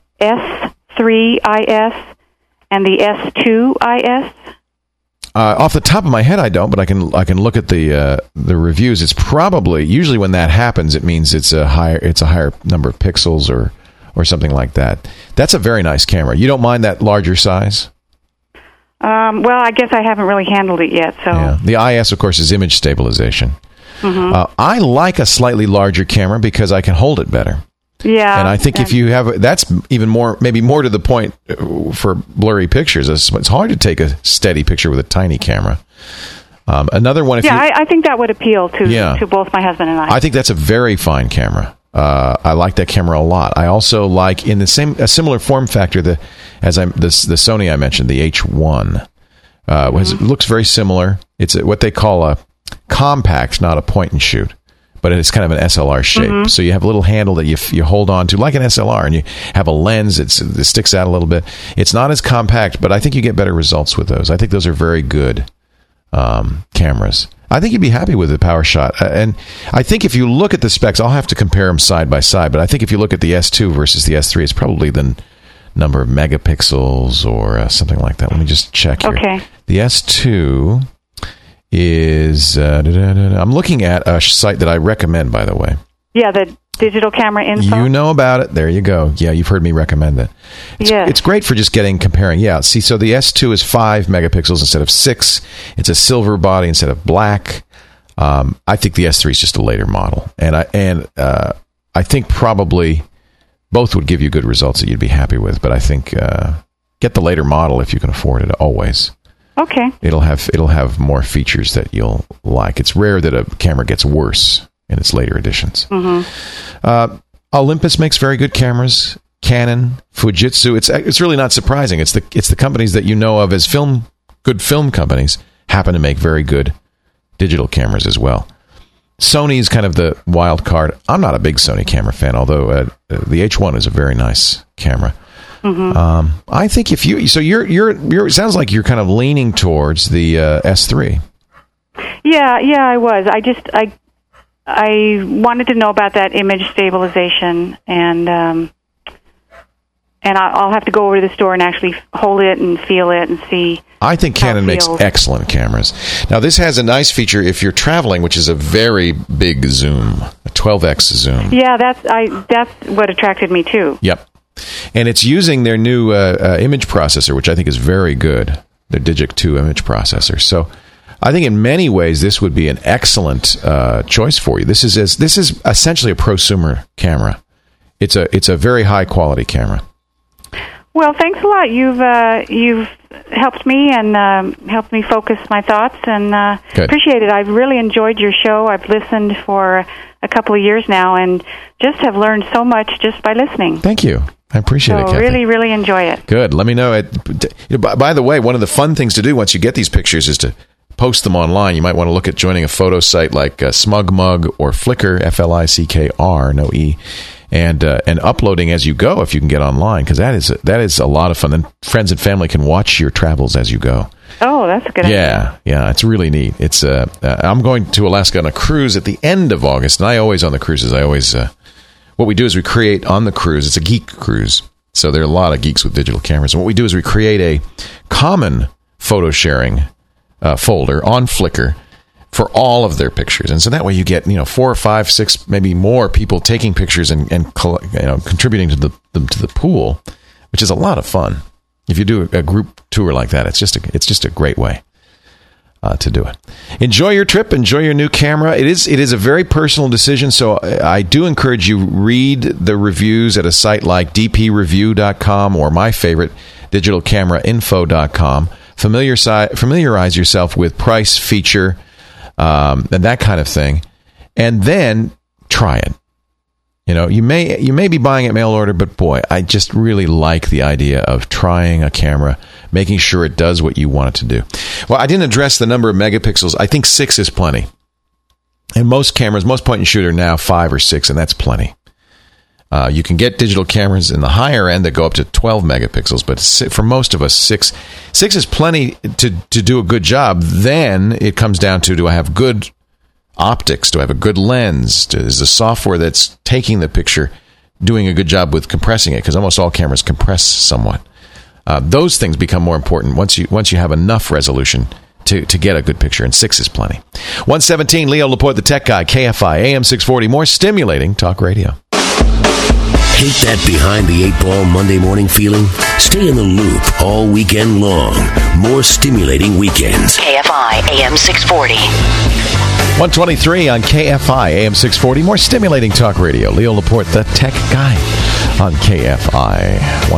S3IS and the S2IS?
Off the top of my head, I don't, but I can look at the reviews. It's probably usually when that happens, it means it's a higher number of pixels or something like that. That's a very nice camera. You don't mind that larger size?
Well, I guess I haven't really handled it yet. So
yeah. The IS, of course, is image stabilization. I like a slightly larger camera because I can hold it better.
Yeah,
and I think if you have, that's even more, maybe more to the point for blurry pictures. It's hard to take a steady picture with a tiny camera. Another one,
I think that would appeal to both my husband and I.
I think that's a very fine camera. I like that camera a lot. I also like in a similar form factor the Sony I mentioned, the H1. It looks very similar. It's what they call a compact, not a point and shoot. But it's kind of an SLR shape. So you have a little handle that you hold on to like an SLR, and you have a lens it sticks out a little bit. It's not as compact, but I think you get better results with those. I think those are very good cameras. I think you'd be happy with the PowerShot. And I think if you look at the specs, I'll have to compare them side by side, but I think if you look at the S2 versus the S3, it's probably the number of megapixels or something like that. Let me just check here.
Okay.
The S2 is I'm looking at a site that I recommend, by the way.
Yeah, the Digital Camera Info?
You know about it. There you go. Yeah, you've heard me recommend it. It's great for just comparing. Yeah, see, so the S2 is 5 megapixels instead of 6. It's a silver body instead of black. I think the S3 is just a later model. And I think probably both would give you good results that you'd be happy with. But I think get the later model if you can afford it, always.
Okay.
It'll have more features that you'll like. It's rare that a camera gets worse in its later editions.
Mm-hmm.
Olympus makes very good cameras. Canon, Fujitsu. It's really not surprising. It's the companies that you know of as good film companies happen to make very good digital cameras as well. Sony is kind of the wild card. I'm not a big Sony camera fan, although the H1 is a very nice camera.
Mm-hmm.
I think if you're it sounds like you're kind of leaning towards the S3.
Yeah, I was. I wanted to know about that image stabilization, and I'll have to go over to the store and actually hold it and feel it and see.
I think Canon makes excellent cameras. Now, this has a nice feature if you're traveling, which is a very big zoom, a 12x zoom.
Yeah, that's what attracted me too.
Yep. And it's using their new image processor, which I think is very good, their Digic 2 image processor. So I think in many ways this would be an excellent choice for you. This is essentially a prosumer camera. It's a very high quality camera.
Well, thanks a lot. You've helped me and helped me focus my thoughts, and appreciate it. I've really enjoyed your show. I've listened for a couple of years now, and just have learned so much just by listening.
Thank you. I appreciate it, Kathy.
Really, really enjoy it.
Good. Let me know. By the way, one of the fun things to do once you get these pictures is to post them online. You might want to look at joining a photo site like SmugMug or Flickr, Flickr, no E, and uploading as you go if you can get online, because that is a lot of fun. Then friends and family can watch your travels as you go.
Oh, that's a good idea.
Yeah, it's really neat. It's I'm going to Alaska on a cruise at the end of August, and I always on the cruises. What we do is we create on the cruise. It's a geek cruise, so there are a lot of geeks with digital cameras. And what we do is we create a common photo sharing folder on Flickr for all of their pictures, and so that way you get 4 or 5, 6, maybe more people taking pictures and contributing to the pool, which is a lot of fun. If you do a group tour like that, it's just a great way to do it. Enjoy your trip. Enjoy your new camera. It is a very personal decision, so I do encourage you read the reviews at a site like dpreview.com or my favorite, digitalcamerainfo.com. Familiarize yourself with price, feature, and that kind of thing, and then try it. You may be buying it mail order, but boy, I just really like the idea of trying a camera, making sure it does what you want it to do. Well, I didn't address the number of megapixels. I think 6 is plenty. And most cameras, most point and shoot are now 5 or 6, and that's plenty. You can get digital cameras in the higher end that go up to 12 megapixels, but for most of us, 6 is plenty to do a good job. Then it comes down to, do I have good optics? Do I have a good lens? Is the software that's taking the picture doing a good job with compressing it? Because almost all cameras compress somewhat. Those things become more important once you have enough resolution to get a good picture, and 6 is plenty. 117, Leo Laporte, the tech guy, KFI, AM 640, more stimulating talk radio.
Hate that behind the 8-ball Monday morning feeling? Stay in the loop all weekend long. More stimulating weekends.
KFI AM 640.
123 on KFI AM 640. More stimulating talk radio. Leo Laporte, the tech guy, on KFI.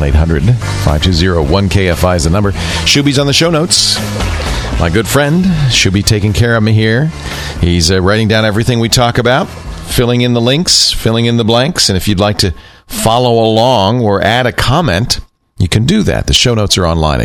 1-800-520-1KFI is the number. Shuby's on the show notes. My good friend, Shuby taking care of me here. He's writing down everything we talk about, filling in the links, filling in the blanks, and if you'd like to follow along or add a comment, you can do that. The show notes are online at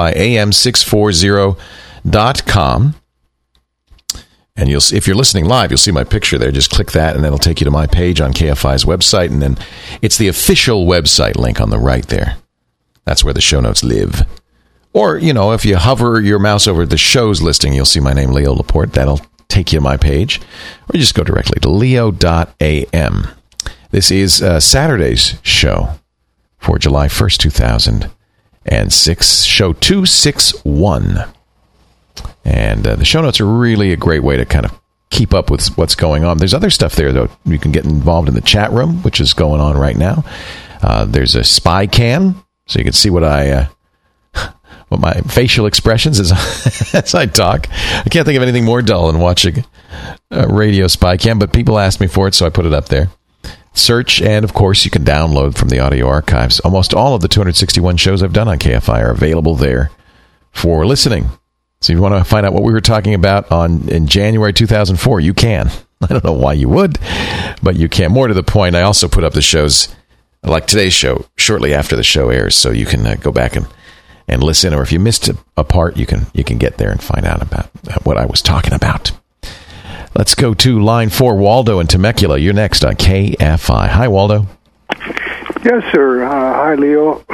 KFIAM640.com. And if you're listening live, you'll see my picture there. Just click that, and that'll take you to my page on KFI's website. And then it's the official website link on the right there. That's where the show notes live. Or, if you hover your mouse over the show's listing, you'll see my name, Leo Laporte. That'll take you to my page. Or just go directly to leo.am. This is Saturday's show for July 1st, 2006, show 261. And the show notes are really a great way to kind of keep up with what's going on. There's other stuff there, though. You can get involved in the chat room, which is going on right now. There's a spy cam, so you can see what my facial expressions is as I talk. I can't think of anything more dull than watching a radio spy cam, but people asked me for it, so I put it up there. Search, and of course, you can download from the audio archives. Almost all of the 261 shows I've done on KFI are available there for listening. So if you want to find out what we were talking about in January 2004, you can. I don't know why you would, but you can. More to the point, I also put up the shows, like today's show, shortly after the show airs, so you can go back and listen, or if you missed a part, you can get there and find out about what I was talking about. Let's go to line 4, Waldo in Temecula. You're next on KFI. Hi, Waldo.
Yes, sir. Hi, Leo.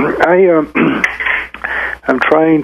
I'm trying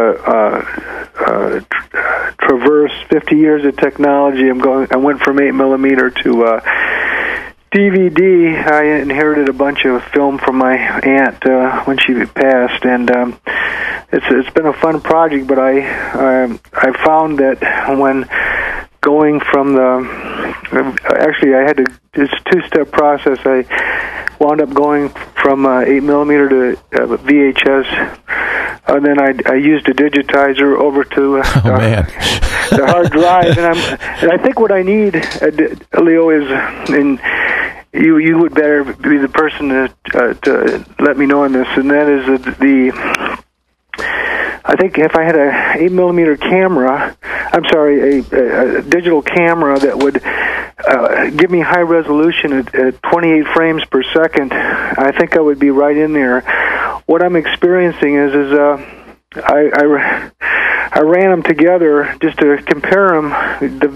to traverse 50 years of technology. I went from 8mm to DVD. I inherited a bunch of film from my aunt when she passed, and it's been a fun project. But I found that when going from actually I had to, it's a two-step process. I wound up going from 8mm to VHS, and then I used a digitizer over to the hard drive, and I think what I need, Leo, is, and you would better be the person to let me know on this, and that is I think if I had a 8mm camera, a digital camera that would give me high resolution at 28 frames per second, I think I would be right in there. What I'm experiencing is I ran them together just to compare them, the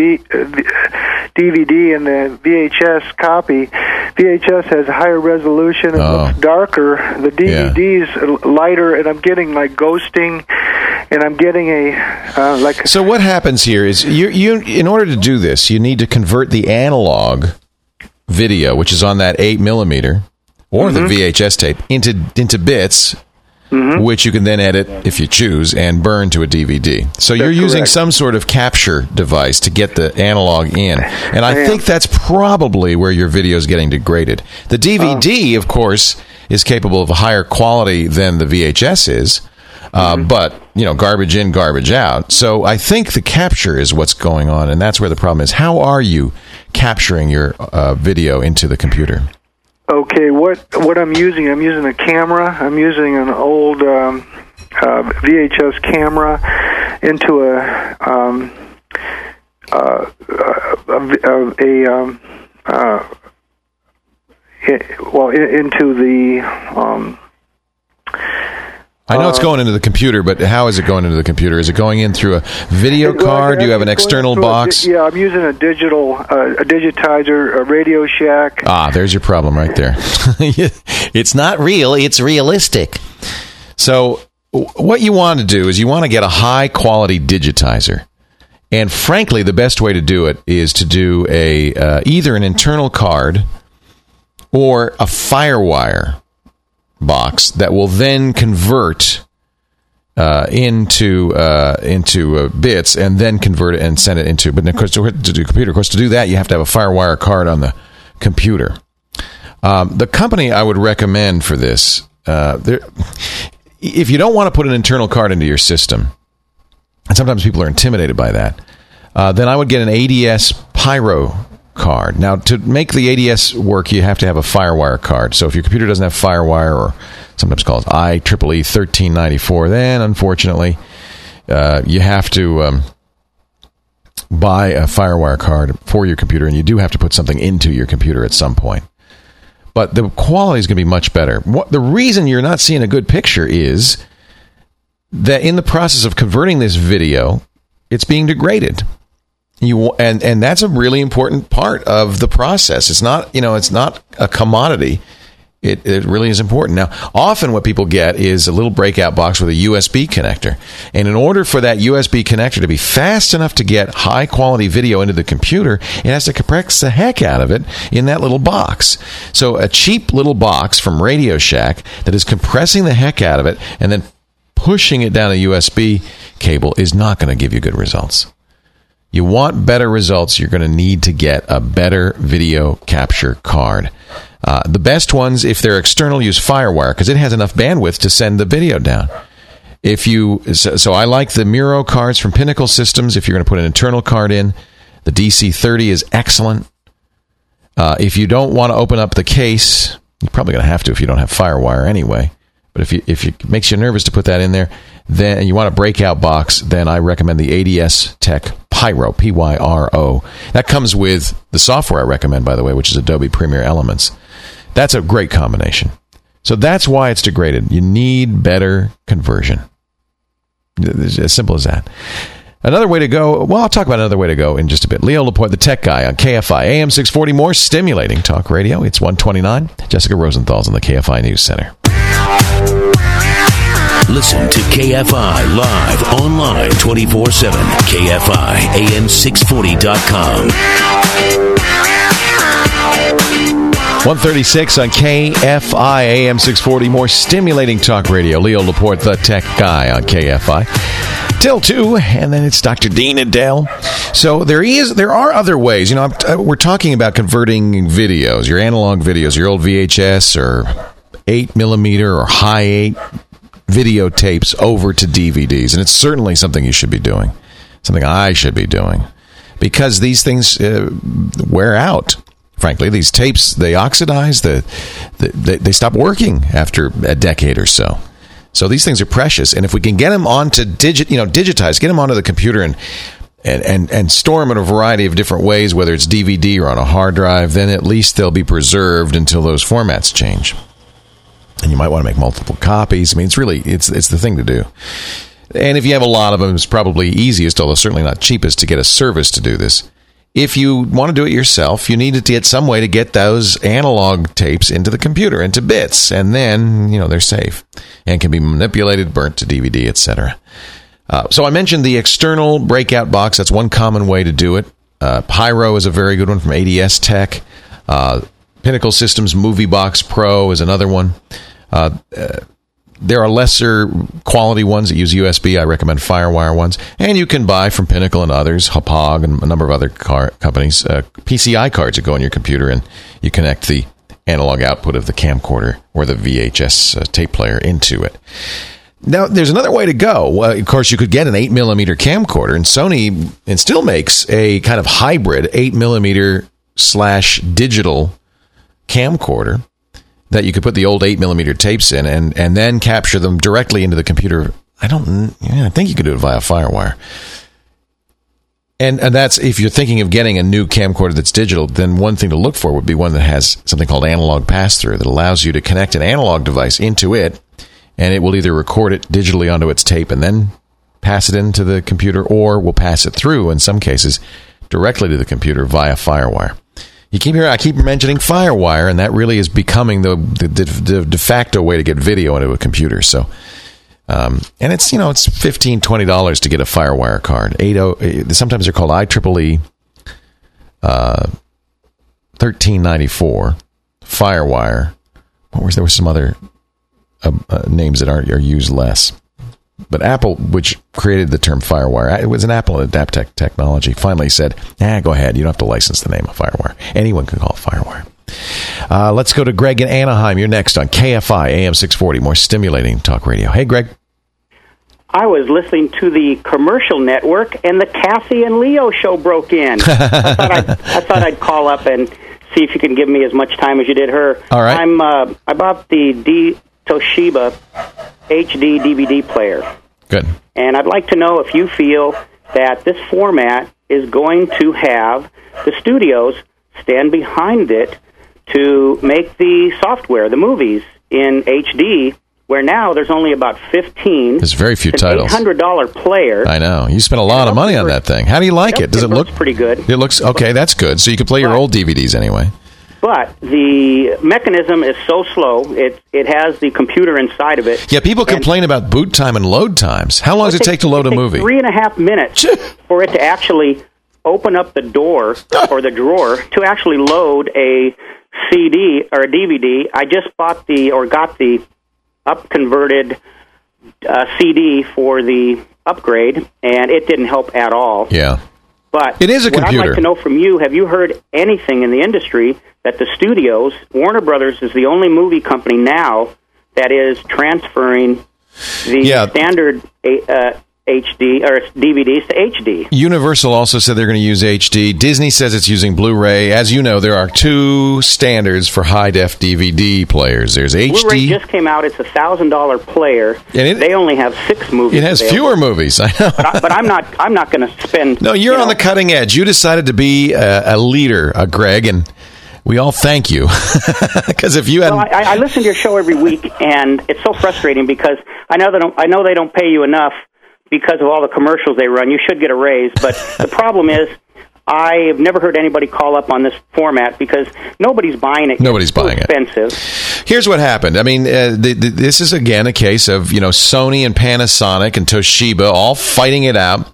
DVD and the VHS copy. VHS has a higher resolution, it looks darker. The DVD's lighter, and I'm getting like ghosting, and I'm getting So what happens here is you in order to do this, you need to convert the analog video, which is on that 8mm or the VHS tape, into bits. Which you can then edit, if you choose, and burn to a DVD. So you're using some sort of capture device to get the analog in. And I think that's probably where your video is getting degraded. The DVD, of course, is capable of a higher quality than the VHS is. But, garbage in, garbage out. So I think the capture is what's going on, and that's where the problem is. How are you capturing your video into the computer? Okay, what I'm using a camera. I'm using an old VHS camera into into the I know it's going into the computer, but how is it going into the computer? Is it going in through a video card? Do you have an external box? I'm using a digitizer, a Radio Shack. There's your problem right there. It's not real, it's realistic. So what you want to do is you want to get a high-quality digitizer. And frankly, the best way to do it is to do either an internal card or a FireWire box that will then convert into bits and then convert it and send it into. But of course, to do a computer, of course, to do that, you have to have a FireWire card on the computer. The company I would recommend for this, if you don't want to put an internal card into your system, and sometimes people are intimidated by that, then I would get an ADS Pyro card. Now, to make the ADS work, you have to have a FireWire card. So if your computer doesn't have FireWire, or sometimes called IEEE 1394, then unfortunately you have to buy a FireWire card for your computer, and you do have to put something into your computer at some point. But the quality is going to be much better. The reason you're not seeing a good picture is that in the process of converting this video, it's being degraded. And that's a really important part of the process. It's not, it's not a commodity. It really is important. Now, often what people get is a little breakout box with a USB connector. And in order for that USB connector to be fast enough to get high quality video into the computer, it has to compress the heck out of it in that little box. So a cheap little box from Radio Shack that is compressing the heck out of it and then pushing it down a USB cable is not going to give you good results.
You want better results, you're going to need to get a better video capture card. The best ones, if they're external, use FireWire because it has enough bandwidth to send the video down. So I like the Miro cards from Pinnacle Systems. If you're going to put an internal card in, the DC30 is excellent. If you don't want to open up the case, you're probably going to have to if you don't have FireWire anyway. But if it makes you nervous to put that in there, then and you want a breakout box, then I recommend the ADS Tech Pyro, Pyro. That comes with the software I recommend, by the way, which is Adobe Premiere Elements. That's a great combination. So that's why it's degraded. You need better conversion. It's as simple as that. Another way to go, well, I'll talk about another way to go in just a bit. Leo Laporte, the tech guy on KFI, AM 640, more stimulating talk radio. It's 1:29. Jessica Rosenthal's in the KFI News Center.
Listen to KFI live online 24/7. KFI AM640.com.
136 on KFI AM 640. More stimulating talk radio. Leo Laporte, the tech guy on KFI. Till 2, and then it's Dr. Dean Adele. So there are other ways. You know, we're talking about converting videos, your analog videos, your old VHS or 8mm or high 8 videotapes over to DVDs. And it's certainly something you should be doing. Something I should be doing. Because these things wear out. Frankly, these tapes, they oxidize, they stop working after a decade or so. So these things are precious, and if we can get them onto digitize, get them onto the computer and store them in a variety of different ways, whether it's DVD or on a hard drive, then at least they'll be preserved until those formats change. And you might want to make multiple copies. I mean, it's the thing to do. And if you have a lot of them, it's probably easiest, although certainly not cheapest, to get a service to do this. If you want to do it yourself, you need to get some way to get those analog tapes into the computer, into bits, and then, they're safe and can be manipulated, burnt to DVD, etc. So I mentioned the external breakout box. That's one common way to do it. Pyro is a very good one from ADS Tech. Pinnacle Systems Movie Box Pro is another one. There are lesser quality ones that use USB. I recommend FireWire ones. And you can buy from Pinnacle and others, Hauppauge and a number of other companies, PCI cards that go on your computer, and you connect the analog output of the camcorder or the VHS tape player into it. Now, there's another way to go. Well, of course, you could get an 8mm camcorder, and Sony still makes a kind of hybrid 8mm/digital camcorder that you could put the old 8mm tapes in and then capture them directly into the computer. I think you could do it via FireWire. And that's, if you're thinking of getting a new camcorder that's digital, then one thing to look for would be one that has something called analog pass-through that allows you to connect an analog device into it, and it will either record it digitally onto its tape and then pass it into the computer, or will pass it through, in some cases, directly to the computer via FireWire. I keep mentioning FireWire, and that really is becoming the de facto way to get video into a computer. So, and it's $15, $20 to get a FireWire card. Sometimes they're called IEEE 1394 FireWire. There were some other names that are used less. But Apple, which created the term FireWire, it was an Apple and Adaptec technology, finally said, go ahead, you don't have to license the name of FireWire. Anyone can call it FireWire. Let's go to Greg in Anaheim. You're next on KFI AM 640, more stimulating talk radio. Hey, Greg.
I was listening to the commercial network, and the Kathy and Leo show broke in. I thought I'd call up and see if you can give me as much time as you did her.
All right.
I bought the Toshiba HD DVD player.
Good.
And I'd like to know if you feel that this format is going to have the studios stand behind it to make the software, the movies, in HD, where now there's only about 15.
There's very few titles.
$800 player.
I know. You spent a lot of money on that thing. How do you like it? Does it look
pretty good?
It looks okay. That's good. So you can play your old DVDs anyway.
But the mechanism is so slow. It has the computer inside of it.
Yeah, people complain about boot time and load times. How long does it take to load a movie?
3.5 minutes for it to actually open up the door or the drawer to actually load a CD or a DVD. I just got the up-converted CD for the upgrade, and it didn't help at all.
Yeah.
But
it is a computer.
What I'd like to know from you, have you heard anything in the industry that the studios, Warner Brothers is the only movie company now that is transferring the standard HD or DVDs to HD.
Universal also said they're going to use HD. Disney says it's using Blu-ray. As you know, there are two standards for high-def DVD players. There's HD.
Blu-ray just came out. It's $1,000 player. And they only have 6 movies.
It has fewer movies. I know.
But I'm not going to spend.
No, you're on the cutting edge. You decided to be a leader, Greg, and we all thank you. Because if you had,
I listen to your show every week, and it's so frustrating because I know they don't pay you enough. Because of all the commercials they run, you should get a raise. But the problem is, I have never heard anybody call up on this format because nobody's buying it.
Nobody's buying it.
It's expensive.
Here's what happened. I mean, this is, again, a case of, Sony and Panasonic and Toshiba all fighting it out.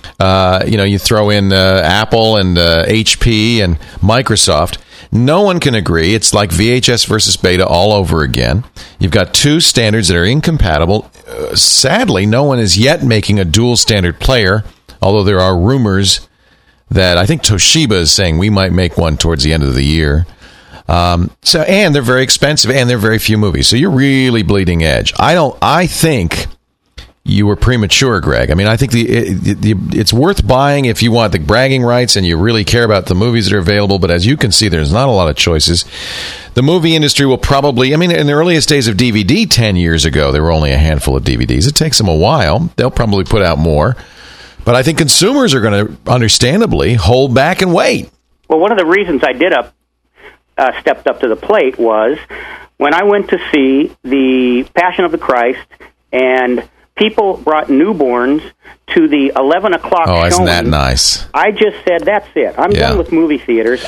You throw in Apple and HP and Microsoft. No one can agree. It's like VHS versus Beta all over again. You've got two standards that are incompatible. Sadly, no one is yet making a dual standard player, although there are rumors that I think Toshiba is saying we might make one towards the end of the year. And they're very expensive, and there are very few movies. So you're really bleeding edge. I think you were premature, Greg. I mean, I think it's worth buying if you want the bragging rights and you really care about the movies that are available. But as you can see, there's not a lot of choices. The movie industry will probably, in the earliest days of DVD 10 years ago, there were only a handful of DVDs. It takes them a while. They'll probably put out more. But I think consumers are going to, understandably, hold back and wait.
Well, one of the reasons I did stepped up to the plate was when I went to see The Passion of the Christ, and people brought newborns to the 11 o'clock showing.
Oh, isn't that nice?
I just said, that's it. I'm done with movie theaters.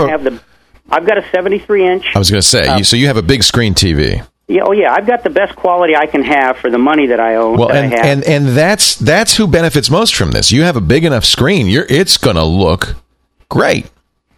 I've got a 73-inch.
I was going to say, so you have a big screen TV.
Yeah, I've got the best quality I can have for the money that I own.
Well, and that's who benefits most from this. You have a big enough screen. It's going to look great.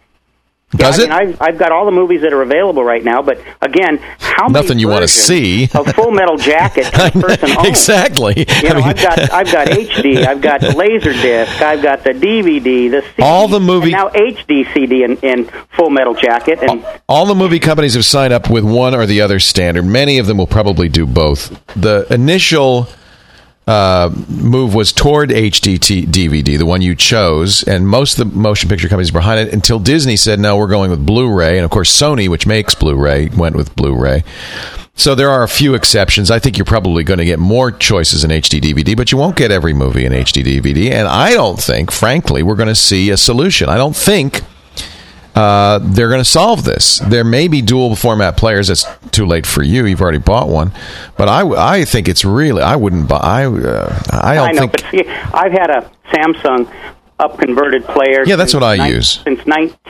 Does it?
I've got all the movies that are available right now, but again, how many
nothing you want to see?
A Full Metal Jacket can a person own?
Exactly.
I've got HD, I've got the Laserdisc, I've got the DVD, the CD,
all the movie,
and now HD CD and Full Metal Jacket, and
all the movie companies have signed up with one or the other standard. Many of them will probably do both. The initial move was toward HD DVD, the one you chose, and most of the motion picture companies behind it, until Disney said, no, we're going with Blu-ray, and of course Sony, which makes Blu-ray, went with Blu-ray. So there are a few exceptions. I think you're probably going to get more choices in HD DVD, but you won't get every movie in HD DVD, and I don't think, frankly, we're going to see a solution. I don't think they're going to solve this. There may be dual format players. That's too late for you. You've already bought one. But I think it's really, I wouldn't buy. I don't think.
But see, I've had a Samsung up-converted player.
Yeah, that's what I use.
Since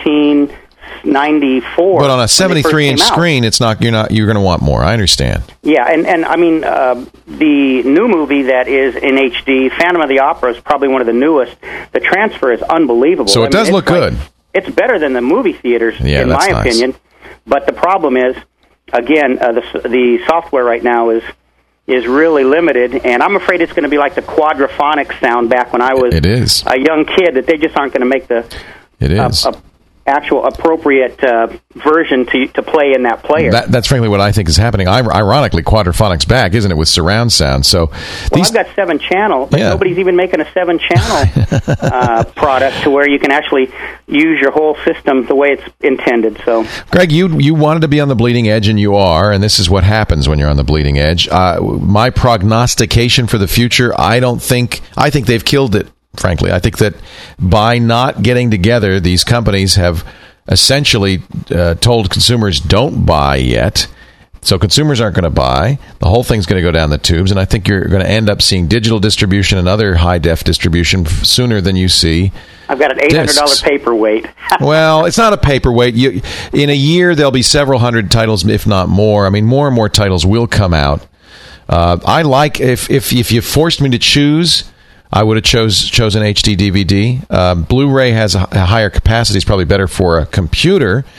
1994.
But on a 73-inch screen, it's not. You're going to want more. I understand.
Yeah, and I mean, the new movie that is in HD, Phantom of the Opera, is probably one of the newest. The transfer is unbelievable.
So it does look good.
It's better than the movie theaters, in my opinion. But the problem is, again, the software right now is really limited, and I'm afraid it's going to be like the quadraphonic sound back when I was a young kid, that they just aren't going to make the actual appropriate version to play in that player.
That's frankly what I think is happening. Ironically, quadrophonic's back, isn't it, with surround sound? So
I've got 7 channel, but nobody's even making a 7-channel product to where you can actually use your whole system the way it's intended. So,
Greg, you wanted to be on the bleeding edge, and you are, and this is what happens when you're on the bleeding edge. My prognostication for the future, I think they've killed it. Frankly, I think that by not getting together, these companies have essentially told consumers don't buy yet. So consumers aren't going to buy. The whole thing's going to go down the tubes, and I think you're going to end up seeing digital distribution and other high-def distribution sooner than you see.
I've got an $800 paperweight.
Well, it's not a paperweight. In a year, there'll be several hundred titles, if not more. I mean, more and more titles will come out. I like, if you forced me to choose, I would have chosen HD DVD. Blu-ray has a higher capacity. It's probably better for a computer.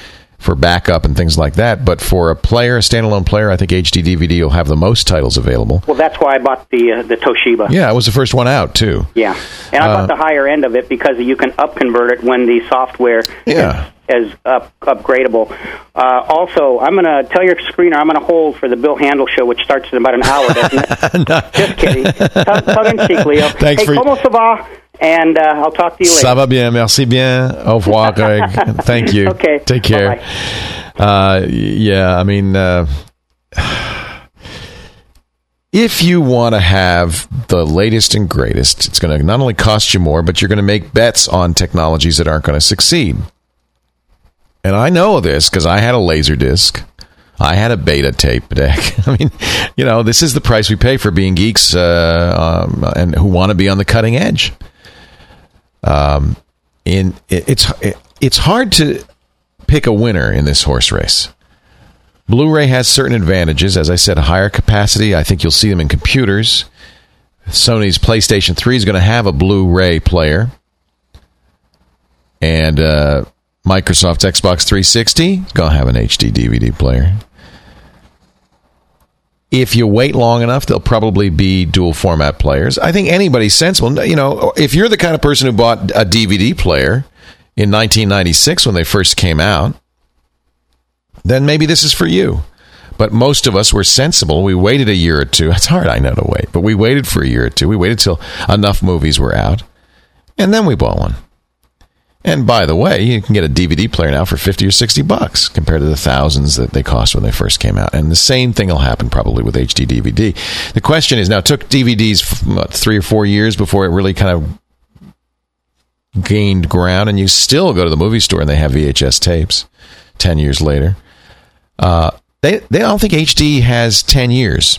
for backup and things like that. But for a standalone player, I think HD DVD will have the most titles available.
Well, that's why I bought the Toshiba.
Yeah, it was the first one out, too.
Yeah, and I bought the higher end of it because you can up-convert it when the software is upgradable. Also, I'm going to tell your screener, I'm going to hold for the Bill Handel show, which starts in about an hour, doesn't it? No. Just kidding. Tongue-in-cheek, Leo.
Thanks
hey, comment ça va? And I'll talk to you later.
Ça va bien, merci bien. Au revoir, Greg. Thank you.
Okay.
Take care. I mean, if you want to have the latest and greatest, it's going to not only cost you more, but you're going to make bets on technologies that aren't going to succeed. And I know this because I had a Laserdisc. I had a beta tape deck. I mean, this is the price we pay for being geeks and who want to be on the cutting edge. It's hard to pick a winner in this horse race. Blu-ray has certain advantages. As I said, a higher capacity. I think you'll see them in computers. Sony's PlayStation 3 is going to have a Blu-ray player. And Microsoft's Xbox 360 is going to have an HD DVD player. If you wait long enough, they'll probably be dual format players. I think anybody's sensible. If you're the kind of person who bought a DVD player in 1996 when they first came out, then maybe this is for you. But most of us were sensible. We waited a year or two. It's hard, I know, to wait. But we waited for a year or two. We waited till enough movies were out. And then we bought one. And by the way, you can get a DVD player now for $50 or $60 compared to the thousands that they cost when they first came out. And the same thing will happen probably with HD DVD. The question is, now it took DVDs 3 or 4 years before it really kind of gained ground, and you still go to the movie store and they have VHS tapes 10 years later. They don't think HD has 10 years.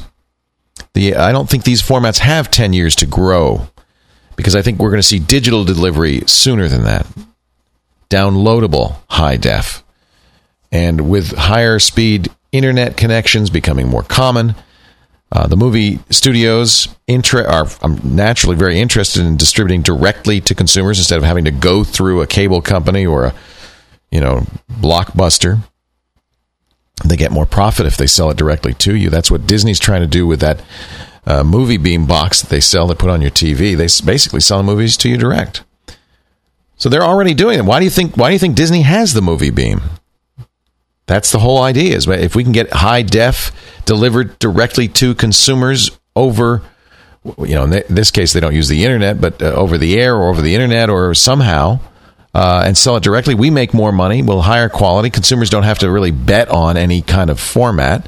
I don't think these formats have 10 years to grow, because I think we're going to see digital delivery sooner than that. Downloadable high def. And with higher speed internet connections becoming more common, the movie studios are naturally very interested in distributing directly to consumers instead of having to go through a cable company or a Blockbuster. They get more profit if they sell it directly to you. That's what Disney's trying to do with that movie beam box that they sell to put on your TV. They basically sell movies to you direct. So they're already doing it. Why do you think Disney has the movie beam? That's the whole idea, is if we can get high def delivered directly to consumers over, in this case they don't use the internet, but over the air or over the internet or somehow, and sell it directly, we make more money. We'll higher quality. Consumers don't have to really bet on any kind of format.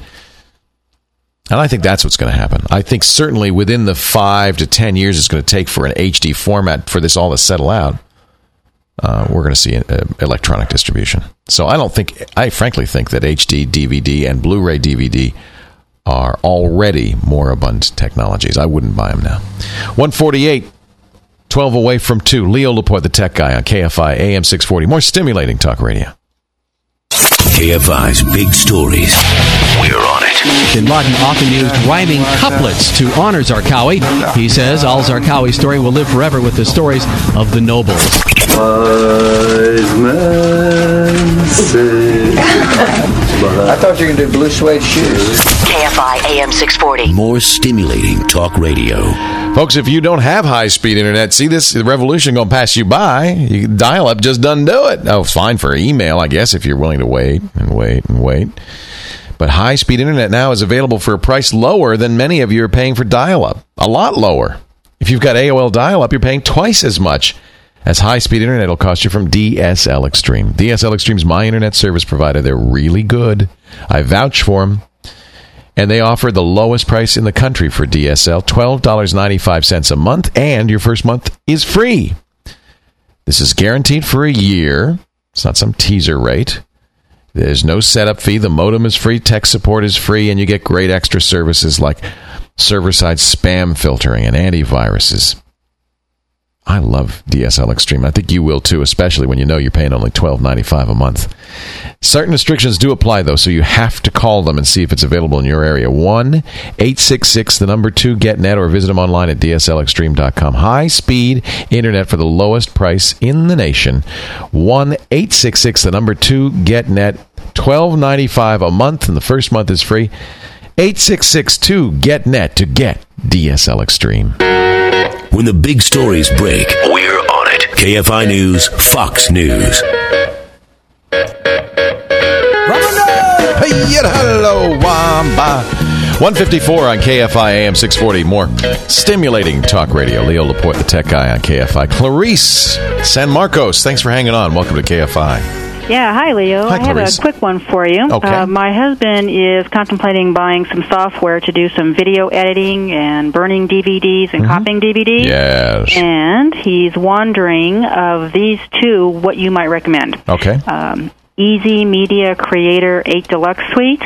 And I think that's what's going to happen. I think certainly within the 5 to 10 years it's going to take for an HD format for this all to settle out, we're going to see electronic distribution. So I frankly think that HD DVD and Blu-ray DVD are already moribund technologies. I wouldn't buy them now. 148, 12 away from 2. Leo Laporte, the tech guy on KFI AM 640. More stimulating talk radio.
KFI's big stories. We're on it.
Bin Laden often used rhyming couplets to honor Zarqawi. He says Al Zarqawi's story will live forever with the stories of the nobles.
Wise men say. I thought you were going to do blue suede shoes.
KFI AM 640.
More stimulating talk radio.
Folks, if you don't have high-speed internet, see this revolution going to pass you by. Dial-up just doesn't do it. Oh, it's fine for email, I guess, if you're willing to wait and wait and wait. But high-speed internet now is available for a price lower than many of you are paying for dial-up. A lot lower. If you've got AOL dial-up, you're paying twice as much as high-speed internet will cost you from DSL Extreme. DSL Extreme's my internet service provider. They're really good. I vouch for them. And they offer the lowest price in the country for DSL, $12.95 a month, and your first month is free. This is guaranteed for a year. It's not some teaser rate. There's no setup fee. The modem is free. Tech support is free, and you get great extra services like server-side spam filtering and antiviruses. I love DSL Extreme. I think you will too, especially when you know you're paying only $12.95 a month. Certain restrictions do apply, though, so you have to call them and see if it's available in your area. 1-866-2-GET-NET, or visit them online at dslextreme.com. High-speed internet for the lowest price in the nation. 1-866-2-GET-NET. $12.95 a month, and the first month is free. 866-2-GET-NET to get DSL Extreme.
When the big stories break, we're on it. KFI News, Fox News.
Hello, Wamba. 154 on KFI AM 640. More stimulating talk radio. Leo Laporte, the tech guy on KFI. Clarice San Marcos, thanks for hanging on. Welcome to KFI.
Yeah, hi, Leo.
Hi,
I have a quick one for you.
Okay.
My husband is contemplating buying some software to do some video editing and burning DVDs and copying DVDs.
Yes.
And he's wondering of these two, what you might recommend.
Okay.
Easy Media Creator 8 Deluxe Suite,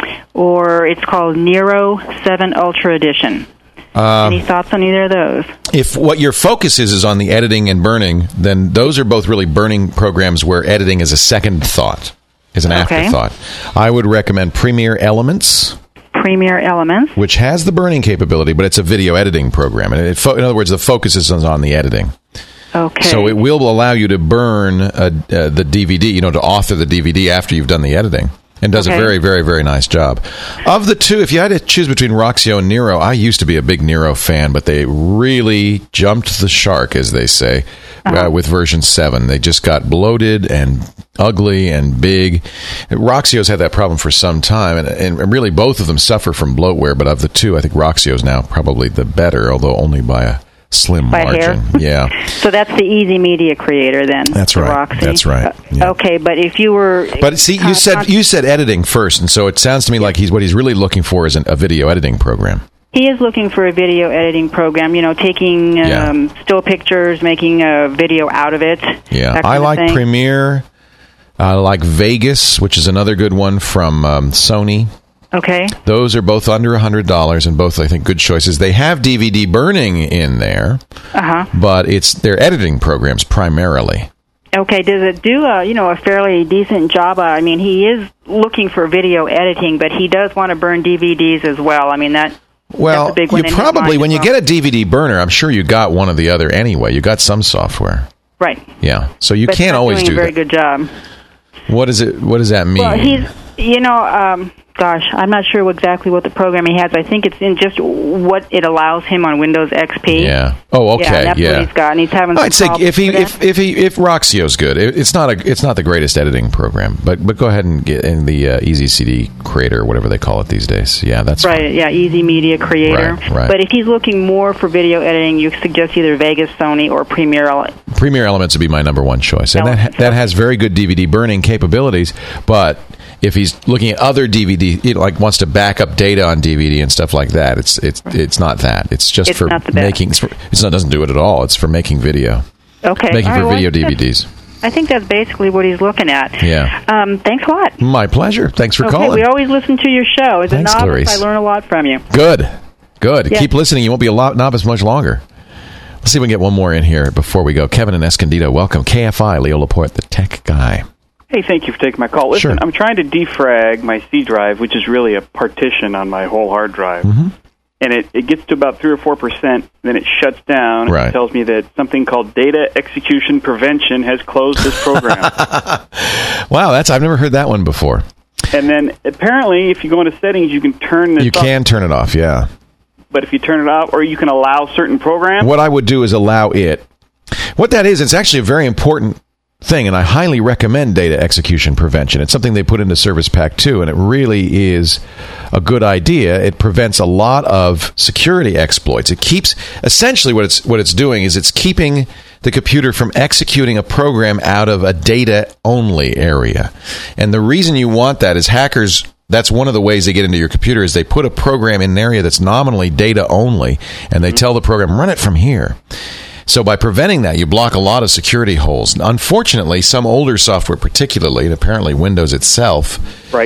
or it's called Nero 7 Ultra Edition. Any thoughts on either of those?
If what your focus is on the editing and burning, then those are both really burning programs where editing is a second thought, is an afterthought. I would recommend Premiere Elements.
Premiere Elements.
Which has the burning capability, but it's a video editing program. And in other words, the focus is on the editing.
Okay.
So it will allow you to burn the DVD, to author the DVD after you've done the editing. And does a very, very, very nice job. Of the two, if you had to choose between Roxio and Nero, I used to be a big Nero fan, but they really jumped the shark, as they say, with version 7. They just got bloated and ugly and big. Roxio's had that problem for some time, and really both of them suffer from bloatware, but of the two, I think Roxio's now probably the better, although only by a slim margin. Yeah.
So that's the Easy Media Creator then.
That's right.
Roxy.
That's right. Yeah.
Okay, but if you were...
But see, you said editing first, and so it sounds to me like what he's really looking for is a video editing program.
He is looking for a video editing program, taking still pictures, making a video out of it.
Yeah. I like Premiere. I like Vegas, which is another good one from Sony.
Okay.
Those are both under $100 and both, I think, good choices. They have DVD burning in there, but they're editing programs primarily.
Okay. Does it do a fairly decent job? I mean, he is looking for video editing, but he does want to burn DVDs as well. I mean, that's a big one.
You probably, when you get a DVD burner, I'm sure you got one or the other anyway. You got some software.
Right.
Yeah. So you can't always do that.
Doing a very good job.
What does that mean?
Well, he's, I'm not sure exactly what the program he has. I think it's in just what it allows him on Windows XP.
Yeah. Oh, okay.
Yeah, that's what he's got, and he's having.
I'd say if Roxio's good, it's not the greatest editing program, but go ahead and get in the Easy CD Creator, or whatever they call it these days. Yeah, that's
right.
Fine.
Yeah, Easy Media Creator.
Right.
But if he's looking more for video editing, you suggest either Vegas, Sony, or Premiere Elements.
Premiere Elements would be my number one choice, and that has very good DVD burning capabilities, but if he's looking at other DVD, like wants to back up data on DVD and stuff like that, it's not that. It's just for making. Doesn't do it at all. It's for making video.
Okay,
making video DVDs.
I think that's basically what he's looking at.
Yeah.
Thanks a lot.
My pleasure. Thanks for calling.
We always listen to your show. As a novice,
Clarice.
I learn a lot from you.
Good.
Yeah.
Keep listening. You won't be a novice much longer. Let's see if we can get one more in here before we go. Kevin in Escondido, welcome. KFI, Leo Laporte, the tech guy.
Hey, thank you for taking my call. Listen,
sure.
I'm trying to defrag my C drive, which is really a partition on my whole hard drive.
Mm-hmm.
And it gets to about 3 or 4%, then it shuts down.
Right.
It tells me that something called Data Execution Prevention has closed this program.
Wow, I've never heard that one before.
And then apparently, if you go into settings, you can turn this off.
You can turn it off, yeah.
But if you turn it off, or you can allow certain programs.
What I would do is allow it. What that is, it's actually a very important thing, and I highly recommend Data Execution Prevention. It's something they put into Service Pack 2, and it really is a good idea. It prevents a lot of security exploits. It keeps, essentially what it's doing is it's keeping the computer from executing a program out of a data-only area. And the reason you want that is hackers, that's one of the ways they get into your computer, is they put a program in an area that's nominally data-only, and they tell the program, run it from here. So by preventing that, you block a lot of security holes. Unfortunately, some older software particularly, and apparently Windows itself,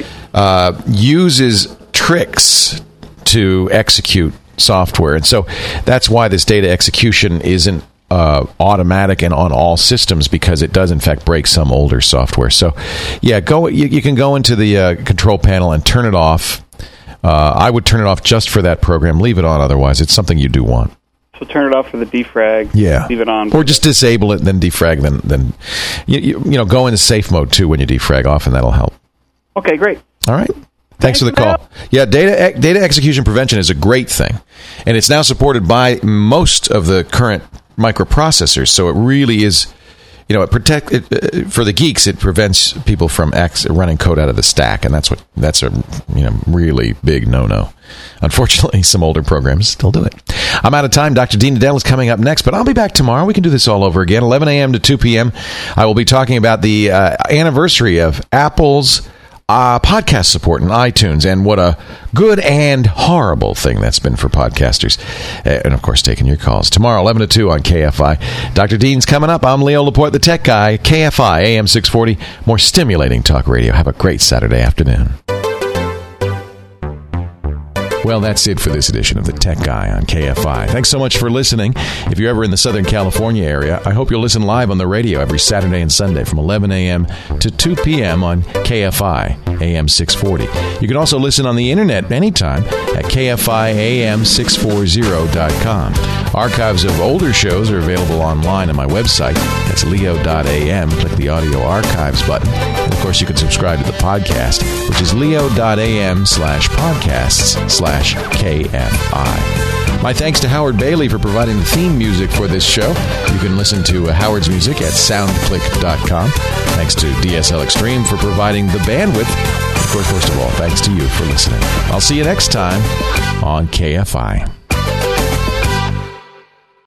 uses tricks to execute software. And so that's why this data execution isn't automatic and on all systems, because it does, in fact, break some older software. So, yeah, you can go into the control panel and turn it off. I would turn it off just for that program. Leave it on otherwise. It's something you do want.
So turn it off for the defrag.
Yeah.
Leave it on.
Or just disable it and then defrag. Then you go into safe mode too when you defrag off, and that'll help.
Okay, great.
All right. Thanks for the call. Yeah, data execution prevention is a great thing, and it's now supported by most of the current microprocessors. So it really is, it for the geeks. It prevents people from running code out of the stack, and that's a really big no-no. Unfortunately, some older programs still do it. I'm out of time. Dr. Dean Nadel is coming up next, but I'll be back tomorrow. We can do this all over again, 11 a.m. to 2 p.m. I will be talking about the anniversary of Apple's podcast support in iTunes, and what a good and horrible thing that's been for podcasters. And, of course, taking your calls. Tomorrow, 11 to 2 on KFI. Dr. Dean's coming up. I'm Leo Laporte, the tech guy. KFI, AM 640. More stimulating talk radio. Have a great Saturday afternoon. Well, that's it for this edition of The Tech Guy on KFI. Thanks so much for listening. If you're ever in the Southern California area, I hope you'll listen live on the radio every Saturday and Sunday from 11 a.m. to 2 p.m. on KFI, AM 640. You can also listen on the internet anytime at KFIAM640.com. Archives of older shows are available online on my website. That's leo.am. Click the audio archives button. And, of course, you can subscribe to the podcast, which is leo.am/podcasts/KFI. My thanks to Howard Bailey for providing the theme music for this show. You can listen to Howard's music at soundclick.com. Thanks to DSL Extreme for providing the bandwidth. Of course, first of all, thanks to you for listening. I'll see you next time on KFI.